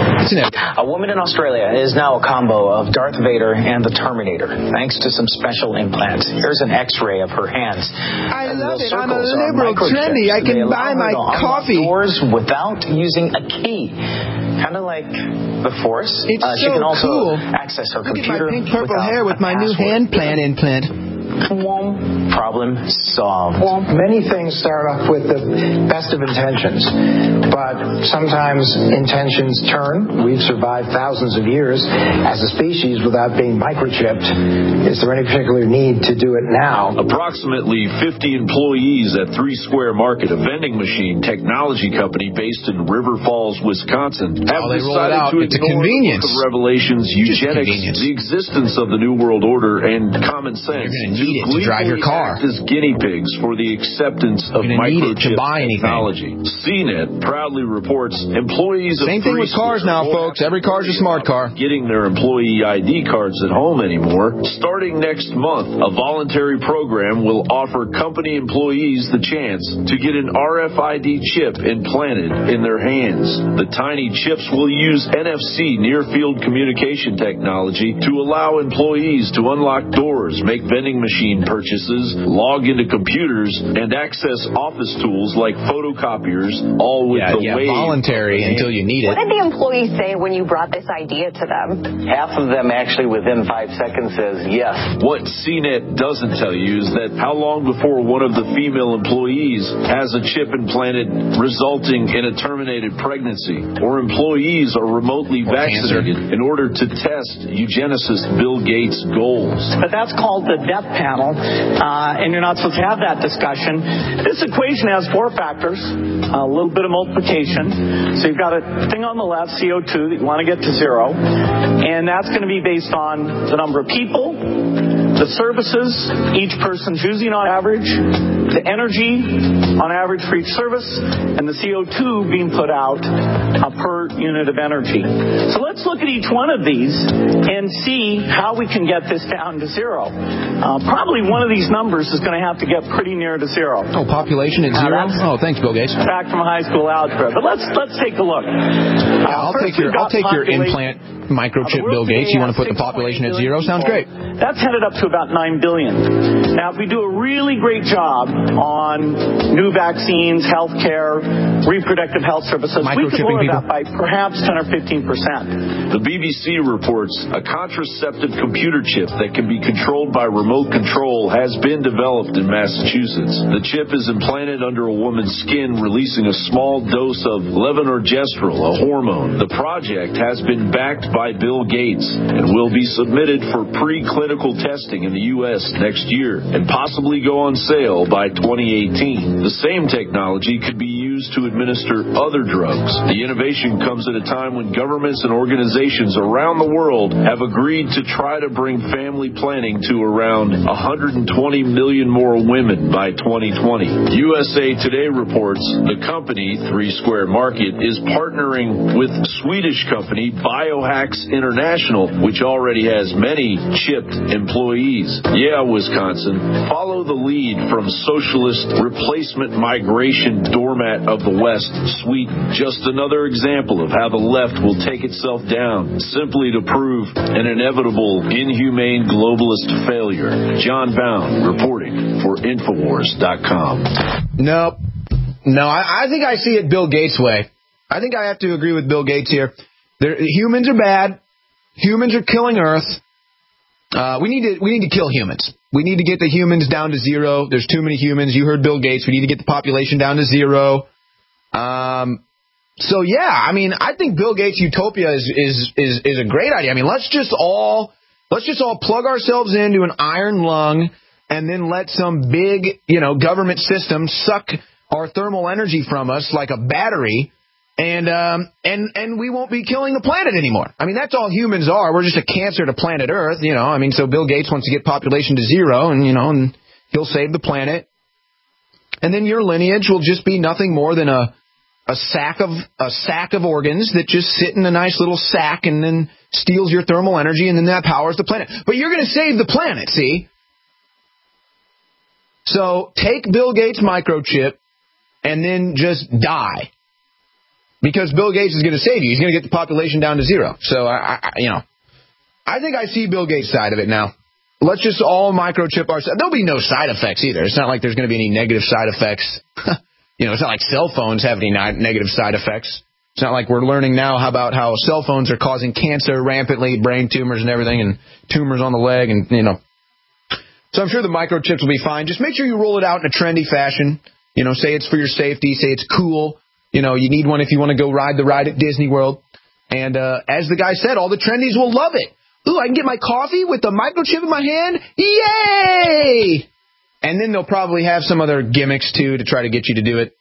A woman in Australia is now a combo of Darth Vader and the Terminator, thanks to some special implants. Here's an X-ray of her hands. I love it. I'm a liberal trendy. I can buy my coffee. Doors without using a key. Kind of like the Force. It's uh, so she can also cool. access her Look computer. At my pink purple hair with my new hand plant implant. Problem solved. Well, many things start off with the best of intentions, but sometimes intentions turn. We've survived thousands of years as a species without being microchipped. Is there any particular need to do it now? Approximately fifty employees at Three Square Market, a vending machine technology company based in River Falls, Wisconsin, have oh, decided out. to it's ignore the Book of Revelations, eugenics, the existence of the New World Order, and common sense. You're going to need it to drive your car. act as guinea pigs for the acceptance of microchip technology. C net proudly reports employees of Same thing with cars now, folks. Every car's a smart car. Getting their employee I D cards at home anymore. Starting next month, a voluntary program will offer company employees the chance to get an R F I D chip implanted in their hands. The tiny chips will use N F C near-field communication technology to allow employees to unlock doors, make vending machine purchases, log into computers, and access office tools like photocopiers, all with yeah, the yeah, Wave. voluntary until you need it. What did the employees say when you brought this idea to them? Half of them actually within five seconds says yes. What C net doesn't tell you is that how long before one of the female employees has a chip implanted resulting in a terminated pregnancy, or employees are remotely or vaccinated cancer. In order to test eugenicist Bill Gates' goals. But that's called the death panel, uh, and you're not supposed to have that discussion. This equation has four factors, a little bit of multiplication. So you've got a thing on the left, C O two, that you want to get to zero, and that's going to be based on the number of people, the services each person's using on average, the energy on average for each service, and the C O two being put out uh, per unit of energy. So let's look at each one of these and see how we can get this down to zero. Uh, probably one of these numbers is going to have to get pretty near to zero. Oh, population at zero? Oh, thanks, Bill Gates. Back from high school algebra. But let's let's take a look. Yeah, I'll take your I'll take your implant microchip, Bill Gates. You want to put the population at zero? Sounds great. That's headed up to about nine billion. Now, if we do a really great job on new vaccines, health care, reproductive health services, we could lower that by perhaps ten or fifteen percent. The B B C reports a contraceptive computer chip that can be controlled by remote control has been developed in Massachusetts. The chip is implanted under a woman's skin, releasing a small dose of levonorgestrel, a hormone. The project has been backed by Bill Gates and will be submitted for preclinical testing in the U S next year and possibly go on sale by twenty eighteen. The same technology could be used to administer other drugs. The innovation comes at a time when governments and organizations around the world have agreed to try to bring family planning to around one hundred twenty million more women by twenty twenty. U S A Today reports the company, Three Square Market, is partnering with Swedish company Biohacks International, which already has many chipped employees. Yeah, Wisconsin, follow the lead from socialist replacement migration doormat of the West, Sweden. Just another example of how the left will take itself down simply to prove an inevitable, inhumane globalist failure. John Bound reporting for Infowars dot com. Nope. No, I, I think I see it Bill Gates' way. I think I have to agree with Bill Gates here. They're, humans are bad. Humans are killing Earth. Uh, we need to we need to kill humans. We need to get the humans down to zero. There's too many humans. You heard Bill Gates. We need to get the population down to zero. Um, so yeah, I mean, I think Bill Gates' utopia is is is is a great idea. I mean, let's just all let's just all plug ourselves into an iron lung, and then let some big, you know, government system suck our thermal energy from us like a battery. And um and and we won't be killing the planet anymore. I mean, that's all humans are. We're just a cancer to planet Earth, you know. I mean, so Bill Gates wants to get population to zero, and you know, and he'll save the planet. And then your lineage will just be nothing more than a a sack of a sack of organs that just sit in a nice little sack and then steals your thermal energy, and then that powers the planet. But you're going to save the planet, see? So take Bill Gates' microchip and then just die. Because Bill Gates is going to save you. He's going to get the population down to zero. So, I, I, you know, I think I see Bill Gates' side of it now. Let's just all microchip ourselves. There'll be no side effects either. It's not like there's going to be any negative side effects. You know, it's not like cell phones have any negative side effects. It's not like we're learning now about how cell phones are causing cancer rampantly, brain tumors and everything, and tumors on the leg, and, you know. So I'm sure the microchips will be fine. Just make sure you roll it out in a trendy fashion. You know, say it's for your safety. Say it's cool. You know, you need one if you want to go ride the ride at Disney World. And uh, as the guy said, all the trendies will love it. Ooh, I can get my coffee with the microchip in my hand? Yay! And then they'll probably have some other gimmicks, too, to try to get you to do it.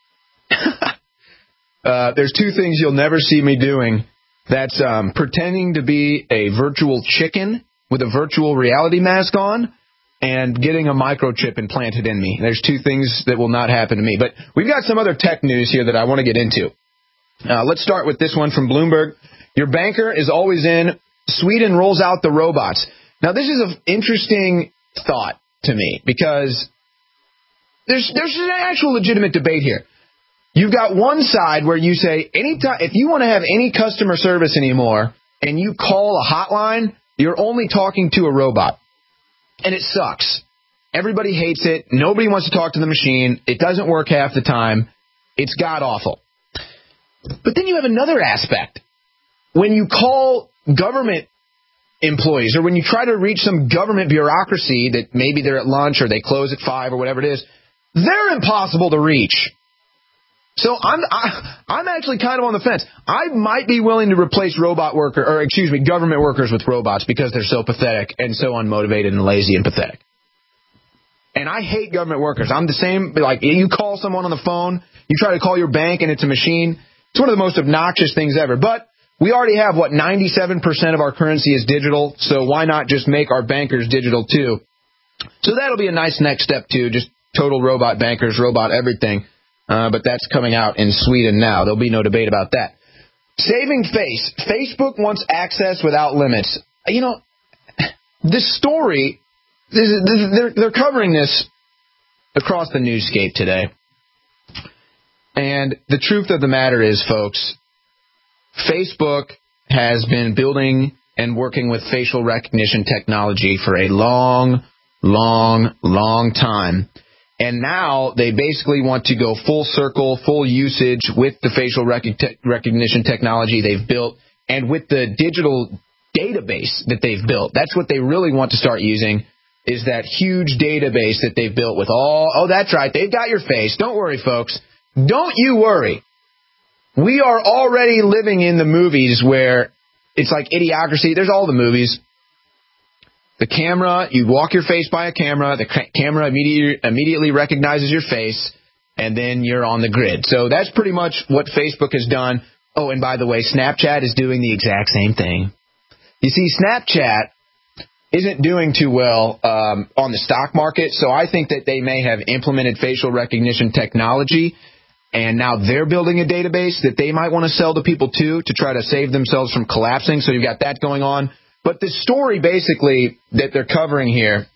uh, there's two things you'll never see me doing. That's um, pretending to be a virtual chicken with a virtual reality mask on, and getting a microchip implanted in me. There's two things that will not happen to me. But we've got some other tech news here that I want to get into. Uh, let's start with this one from Bloomberg. Your banker is always in. Sweden rolls out the robots. Now, this is an interesting thought to me because there's there's an actual legitimate debate here. You've got one side where you say, anytime, if you want to have any customer service anymore and you call a hotline, you're only talking to a robot. And it sucks. Everybody hates it. Nobody wants to talk to the machine. It doesn't work half the time. It's god-awful. But then you have another aspect. When you call government employees or when you try to reach some government bureaucracy that maybe they're at lunch or they close at five or whatever it is, they're impossible to reach. So I'm I, I'm actually kind of on the fence. I might be willing to replace robot worker or excuse me, government workers with robots because they're so pathetic and so unmotivated and lazy and pathetic. And I hate government workers. I'm the same. Like you call someone on the phone, you try to call your bank and it's a machine. It's one of the most obnoxious things ever. But we already have what ninety-seven percent of our currency is digital. So why not just make our bankers digital too? So that'll be a nice next step too. Just total robot bankers, robot everything. Uh, but that's coming out in Sweden now. There'll be no debate about that. Saving face. Facebook wants access without limits. You know, this story, this, this, they're, they're covering this across the newscape today. And the truth of the matter is, folks, Facebook has been building and working with facial recognition technology for a long, long, long time. And now they basically want to go full circle, full usage with the facial rec- te- recognition technology they've built and with the digital database that they've built. That's what they really want to start using is that huge database that they've built with all, oh, that's right, they've got your face. Don't worry, folks. Don't you worry. We are already living in the movies where it's like Idiocracy. There's all the movies. The camera, you walk your face by a camera, the ca- camera immediately, immediately recognizes your face, and then you're on the grid. So that's pretty much what Facebook has done. Oh, and by the way, Snapchat is doing the exact same thing. You see, Snapchat isn't doing too well um, on the stock market, so I think that they may have implemented facial recognition technology, and now they're building a database that they might want to sell to people too to try to save themselves from collapsing. So you've got that going on. But the story basically that they're covering here,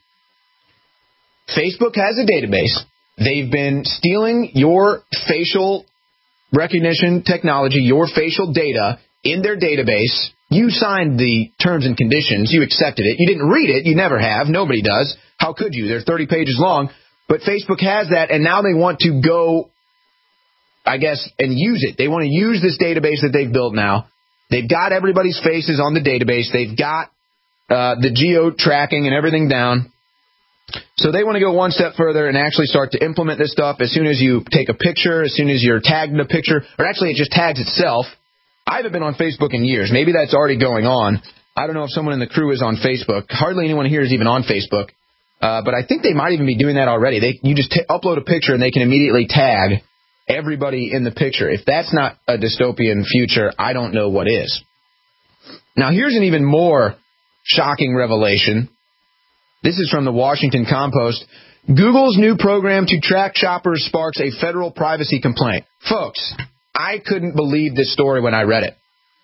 Facebook has a database. They've been stealing your facial recognition technology, your facial data in their database. You signed the terms and conditions. You accepted it. You didn't read it. You never have. Nobody does. How could you? They're thirty pages long. But Facebook has that, and now they want to go, I guess, and use it. They want to use this database that they've built now. They've got everybody's faces on the database. They've got uh, the geo-tracking and everything down. So they want to go one step further and actually start to implement this stuff as soon as you take a picture, as soon as you're tagged in a picture, or actually it just tags itself. I haven't been on Facebook in years. Maybe that's already going on. I don't know if someone in the crew is on Facebook. Hardly anyone here is even on Facebook. Uh, but I think they might even be doing that already. They, you just t- upload a picture and they can immediately tag everybody in the picture. If that's not a dystopian future, I don't know what is. Now, here's an even more shocking revelation. This is from the Washington Compost. Google's new program to track shoppers sparks a federal privacy complaint. Folks, I couldn't believe this story when I read it.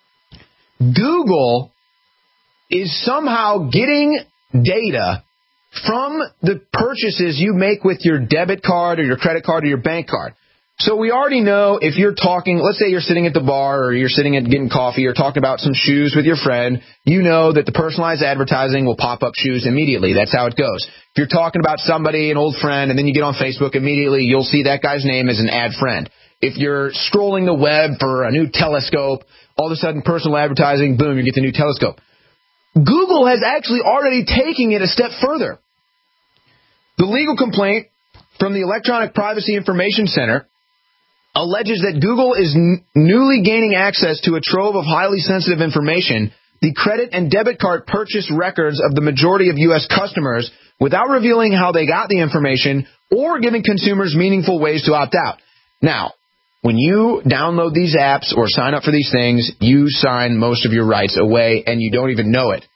Google is somehow getting data from the purchases you make with your debit card or your credit card or your bank card. So we already know if you're talking, let's say you're sitting at the bar or you're sitting at getting coffee or talking about some shoes with your friend, you know that the personalized advertising will pop up shoes immediately. That's how it goes. If you're talking about somebody, an old friend, and then you get on Facebook immediately, you'll see that guy's name as an ad friend. If you're scrolling the web for a new telescope, all of a sudden personal advertising, boom, you get the new telescope. Google has actually already taken it a step further. The legal complaint from the Electronic Privacy Information Center alleges that Google is n- newly gaining access to a trove of highly sensitive information, the credit and debit card purchase records of the majority of U S customers, without revealing how they got the information or giving consumers meaningful ways to opt out. Now, when you download these apps or sign up for these things, you sign most of your rights away and you don't even know it.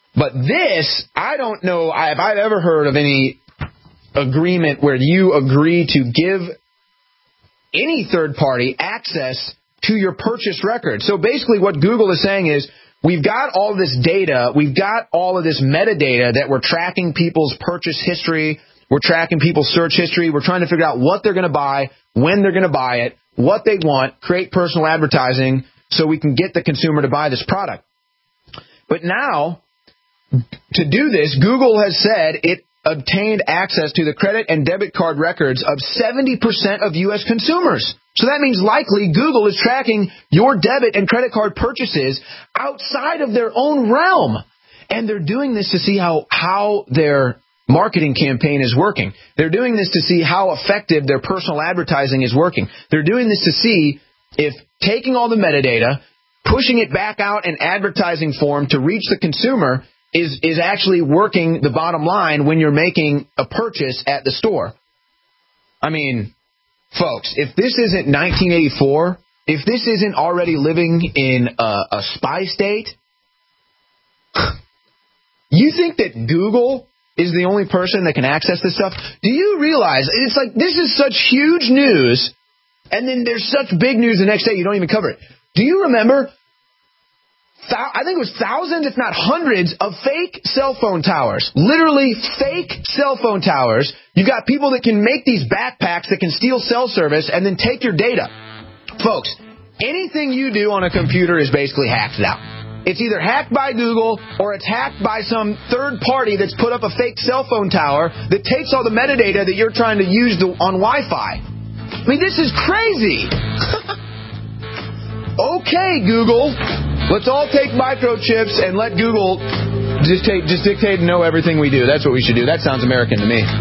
But this, I don't know if I've ever heard of any agreement where you agree to give any third party access to your purchase record. So basically what Google is saying is, we've got all this data, we've got all of this metadata that we're tracking people's purchase history, we're tracking people's search history, we're trying to figure out what they're going to buy, when they're going to buy it, what they want, create personal advertising so we can get the consumer to buy this product. But now, to do this, Google has said it obtained access to the credit and debit card records of seventy percent of U S consumers. So that means likely Google is tracking your debit and credit card purchases outside of their own realm. And they're doing this to see how, how their marketing campaign is working. They're doing this to see how effective their personal advertising is working. They're doing this to see if taking all the metadata, pushing it back out in advertising form to reach the consumer is, is actually working the bottom line when you're making a purchase at the store. I mean, folks, if this isn't nineteen eighty-four, if this isn't already living in a, a spy state, you think that Google is the only person that can access this stuff? Do you realize it's like this is such huge news, and then there's such big news the next day you don't even cover it? Do you remember? I think it was thousands, if not hundreds, of fake cell phone towers. Literally fake cell phone towers. You've got people that can make these backpacks that can steal cell service and then take your data. Folks, anything you do on a computer is basically hacked now. It's either hacked by Google or it's hacked by some third party that's put up a fake cell phone tower that takes all the metadata that you're trying to use to, on Wi-Fi. I mean, this is crazy. Okay, Google. Let's all take microchips and let Google just, take, just dictate and know everything we do. That's what we should do. That sounds American to me.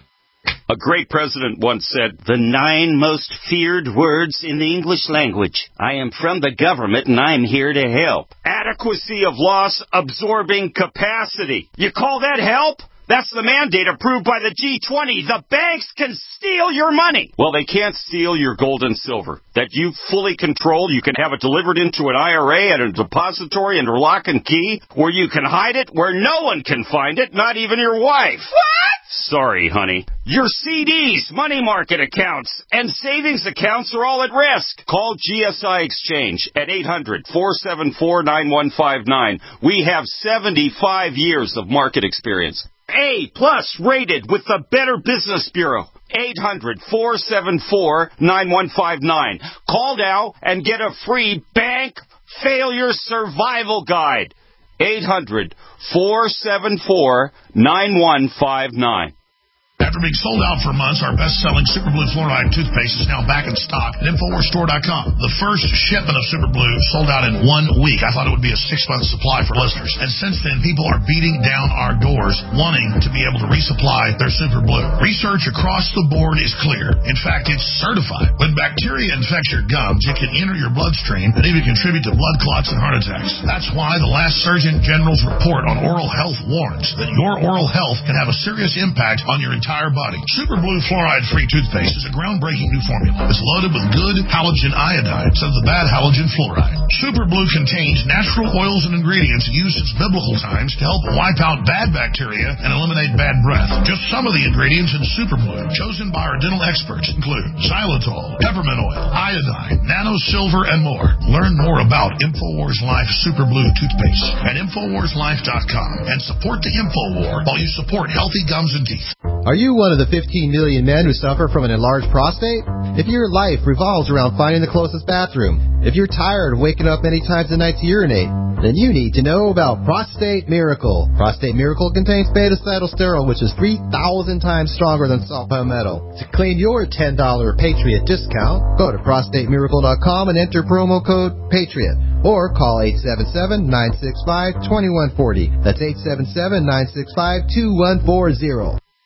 A great president once said, the nine most feared words in the English language. I am from the government and I'm here to help. Adequacy of loss absorbing capacity. You call that help? That's the mandate approved by the G twenty. The banks can steal your money. Well, they can't steal your gold and silver. That you fully control. You can have it delivered into an I R A at a depository under lock and key, where you can hide it where no one can find it, not even your wife. What? Sorry, honey. Your C Ds, money market accounts, and savings accounts are all at risk. Call G S I Exchange at eight hundred, four seven four, nine one five nine. We have seventy-five years of market experience. A plus rated with the Better Business Bureau. eight hundred, four seven four, nine one five nine. Call now and get a free bank failure survival guide. eight hundred, four seven four, nine one five nine. After being sold out for months, our best-selling Super Blue Fluoride toothpaste is now back in stock at Infowars Store dot com. The first shipment of Super Blue sold out in one week. I thought it would be a six-month supply for listeners. And since then, people are beating down our doors wanting to be able to resupply their Super Blue. Research across the board is clear. In fact, it's certified. When bacteria infects your gums, it can enter your bloodstream and even contribute to blood clots and heart attacks. That's why the last Surgeon General's report on oral health warns that your oral health can have a serious impact on your entire entire body. Super Blue Fluoride-Free toothpaste is a groundbreaking new formula. It's loaded with good halogen iodine instead of the bad halogen fluoride. Super Blue contains natural oils and ingredients used since biblical times to help wipe out bad bacteria and eliminate bad breath. Just some of the ingredients in Super Blue, chosen by our dental experts, include xylitol, peppermint oil, iodine, nano silver, and more. Learn more about InfoWars Life Super Blue toothpaste at Infowars Life dot com and support the InfoWar while you support healthy gums and teeth. Are you one of the fifteen million men who suffer from an enlarged prostate? If your life revolves around finding the closest bathroom, if you're tired of waking up many times a night to urinate, then you need to know about Prostate Miracle. Prostate Miracle contains beta-cytosterol, which is three thousand times stronger than salt palmetto. To claim your ten dollars Patriot discount, go to prostate miracle dot com and enter promo code PATRIOT. Or call eight seven seven, nine six five, two one four zero. That's eight seven seven, nine six five, two one four zero.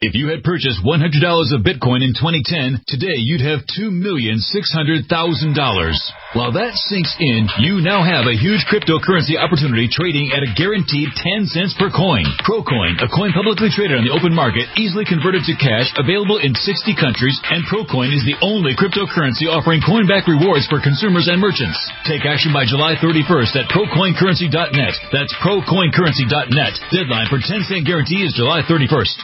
If you had purchased one hundred dollars of Bitcoin in twenty ten, today you'd have two million six hundred thousand dollars. While that sinks in, you now have a huge cryptocurrency opportunity trading at a guaranteed ten cents per coin. Procoin, a coin publicly traded on the open market, easily converted to cash, available in sixty countries, and Procoin is the only cryptocurrency offering coin-back rewards for consumers and merchants. Take action by July thirty-first at procoin currency dot net. That's procoin currency dot net. Deadline for ten cent guarantee is July thirty-first.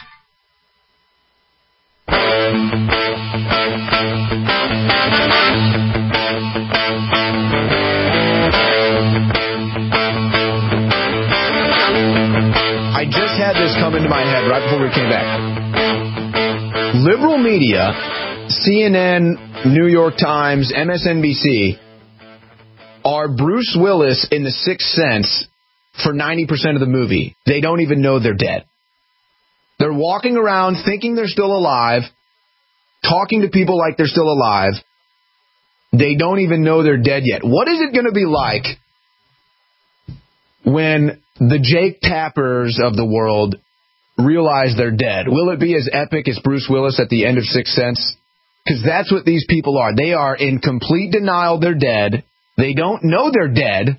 I just had this come into my head right before we came back. Liberal media, C N N, New York Times, M S N B C, are Bruce Willis in The Sixth Sense for ninety percent of the movie. They don't even know they're dead. They're walking around thinking they're still alive, talking to people like they're still alive. They don't even know they're dead yet. What is it going to be like when the Jake Tappers of the world realize they're dead? Will it be as epic as Bruce Willis at the end of Sixth Sense? Because that's what these people are. They are in complete denial they're dead. They don't know they're dead.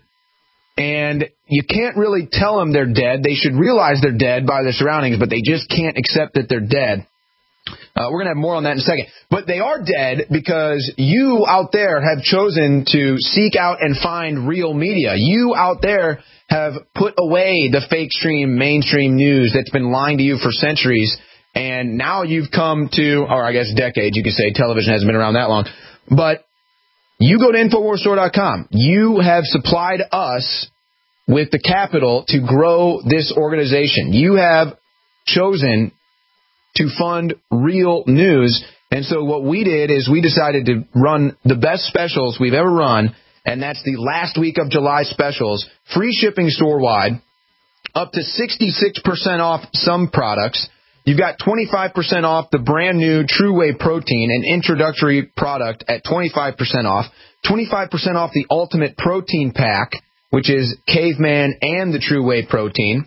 And you can't really tell them they're dead. They should realize they're dead by their surroundings, but they just can't accept that they're dead. Uh, we're going to have more on that in a second. But they are dead because you out there have chosen to seek out and find real media. You out there have put away the fake stream, mainstream news that's been lying to you for centuries. And now you've come to, or I guess decades, you could say. Television hasn't been around that long. But you go to Infowars Store dot com. You have supplied us with the capital to grow this organization. You have chosen to fund real news. And so what we did is we decided to run the best specials we've ever run, and that's the last week of July specials. Free shipping store-wide, up to sixty-six percent off some products. You've got twenty-five percent off the brand new True Whey Protein, an introductory product at twenty-five percent off. twenty-five percent off the Ultimate Protein Pack, which is Caveman and the True Whey Protein.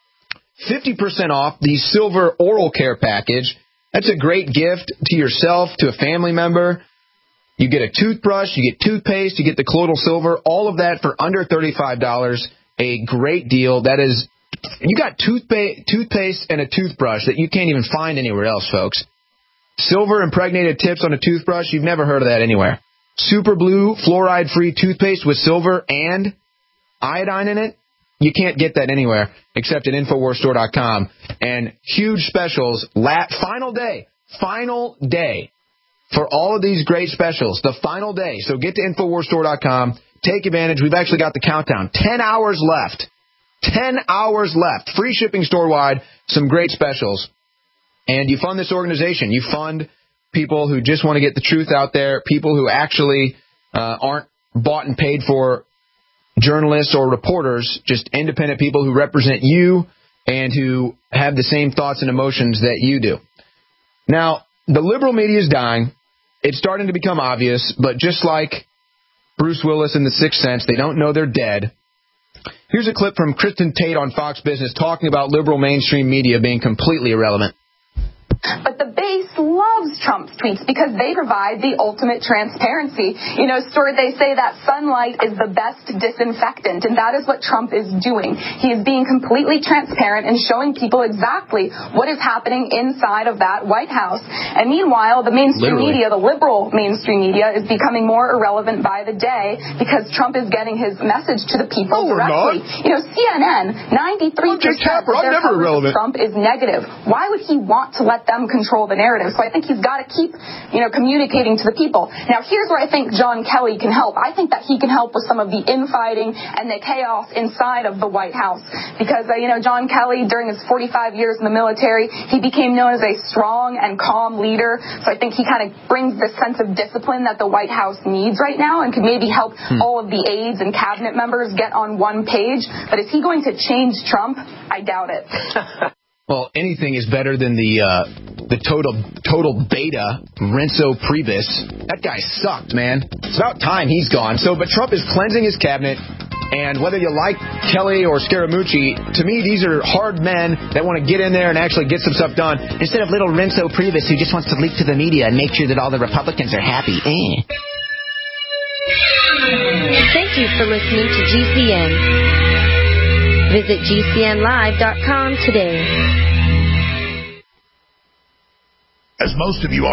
fifty percent off the Silver Oral Care Package. That's a great gift to yourself, to a family member. You get a toothbrush, you get toothpaste, you get the Colloidal Silver, all of that for under thirty-five dollars. A great deal. That is, you got toothpaste, toothpaste and a toothbrush that you can't even find anywhere else, folks. Silver impregnated tips on a toothbrush, you've never heard of that anywhere. Super Blue fluoride-free toothpaste with silver and iodine in it. You can't get that anywhere except at Infowars Store dot com. And huge specials, la- final day, final day for all of these great specials, the final day. So get to Infowars Store dot com, take advantage. We've actually got the countdown. Ten hours left. Ten hours left. Free shipping store-wide, some great specials. And you fund this organization. You fund people who just want to get the truth out there, people who actually uh, aren't bought and paid for journalists or reporters, just independent people who represent you and who have the same thoughts and emotions that you do. Now, the liberal media is dying. It's starting to become obvious, but just like Bruce Willis in The Sixth Sense, they don't know they're dead. Here's a clip from Kristen Tate on Fox Business talking about liberal mainstream media being completely irrelevant. But the base loves Trump's tweets because they provide the ultimate transparency. You know, Stuart, they say that sunlight is the best disinfectant, and that is what Trump is doing. He is being completely transparent and showing people exactly what is happening inside of that White House. And meanwhile, the mainstream Literally. media, the liberal mainstream media, is becoming more irrelevant by the day because Trump is getting his message to the people no, directly. You know, C N N, ninety-three percent of their coverage of Trump is negative. Why would he want to let them control the narrative? So I think he's got to keep, you know, communicating to the people. Now, here's where I think John Kelly can help. I think that he can help with some of the infighting and the chaos inside of the White House. Because, uh, you know, John Kelly, during his forty-five years in the military, he became known as a strong and calm leader. So I think he kind of brings this sense of discipline that the White House needs right now and could maybe help hmm. all of the aides and cabinet members get on one page. But is he going to change Trump? I doubt it. Well, anything is better than the uh, the total total beta Renzo Priebus. That guy sucked, man. It's about time he's gone. So, but Trump is cleansing his cabinet. And whether you like Kelly or Scaramucci, to me, these are hard men that want to get in there and actually get some stuff done. Instead of little Renzo Priebus who just wants to leak to the media and make sure that all the Republicans are happy. Eh. Thank you for listening to G C N. Visit G C N live dot com today. As most of you are.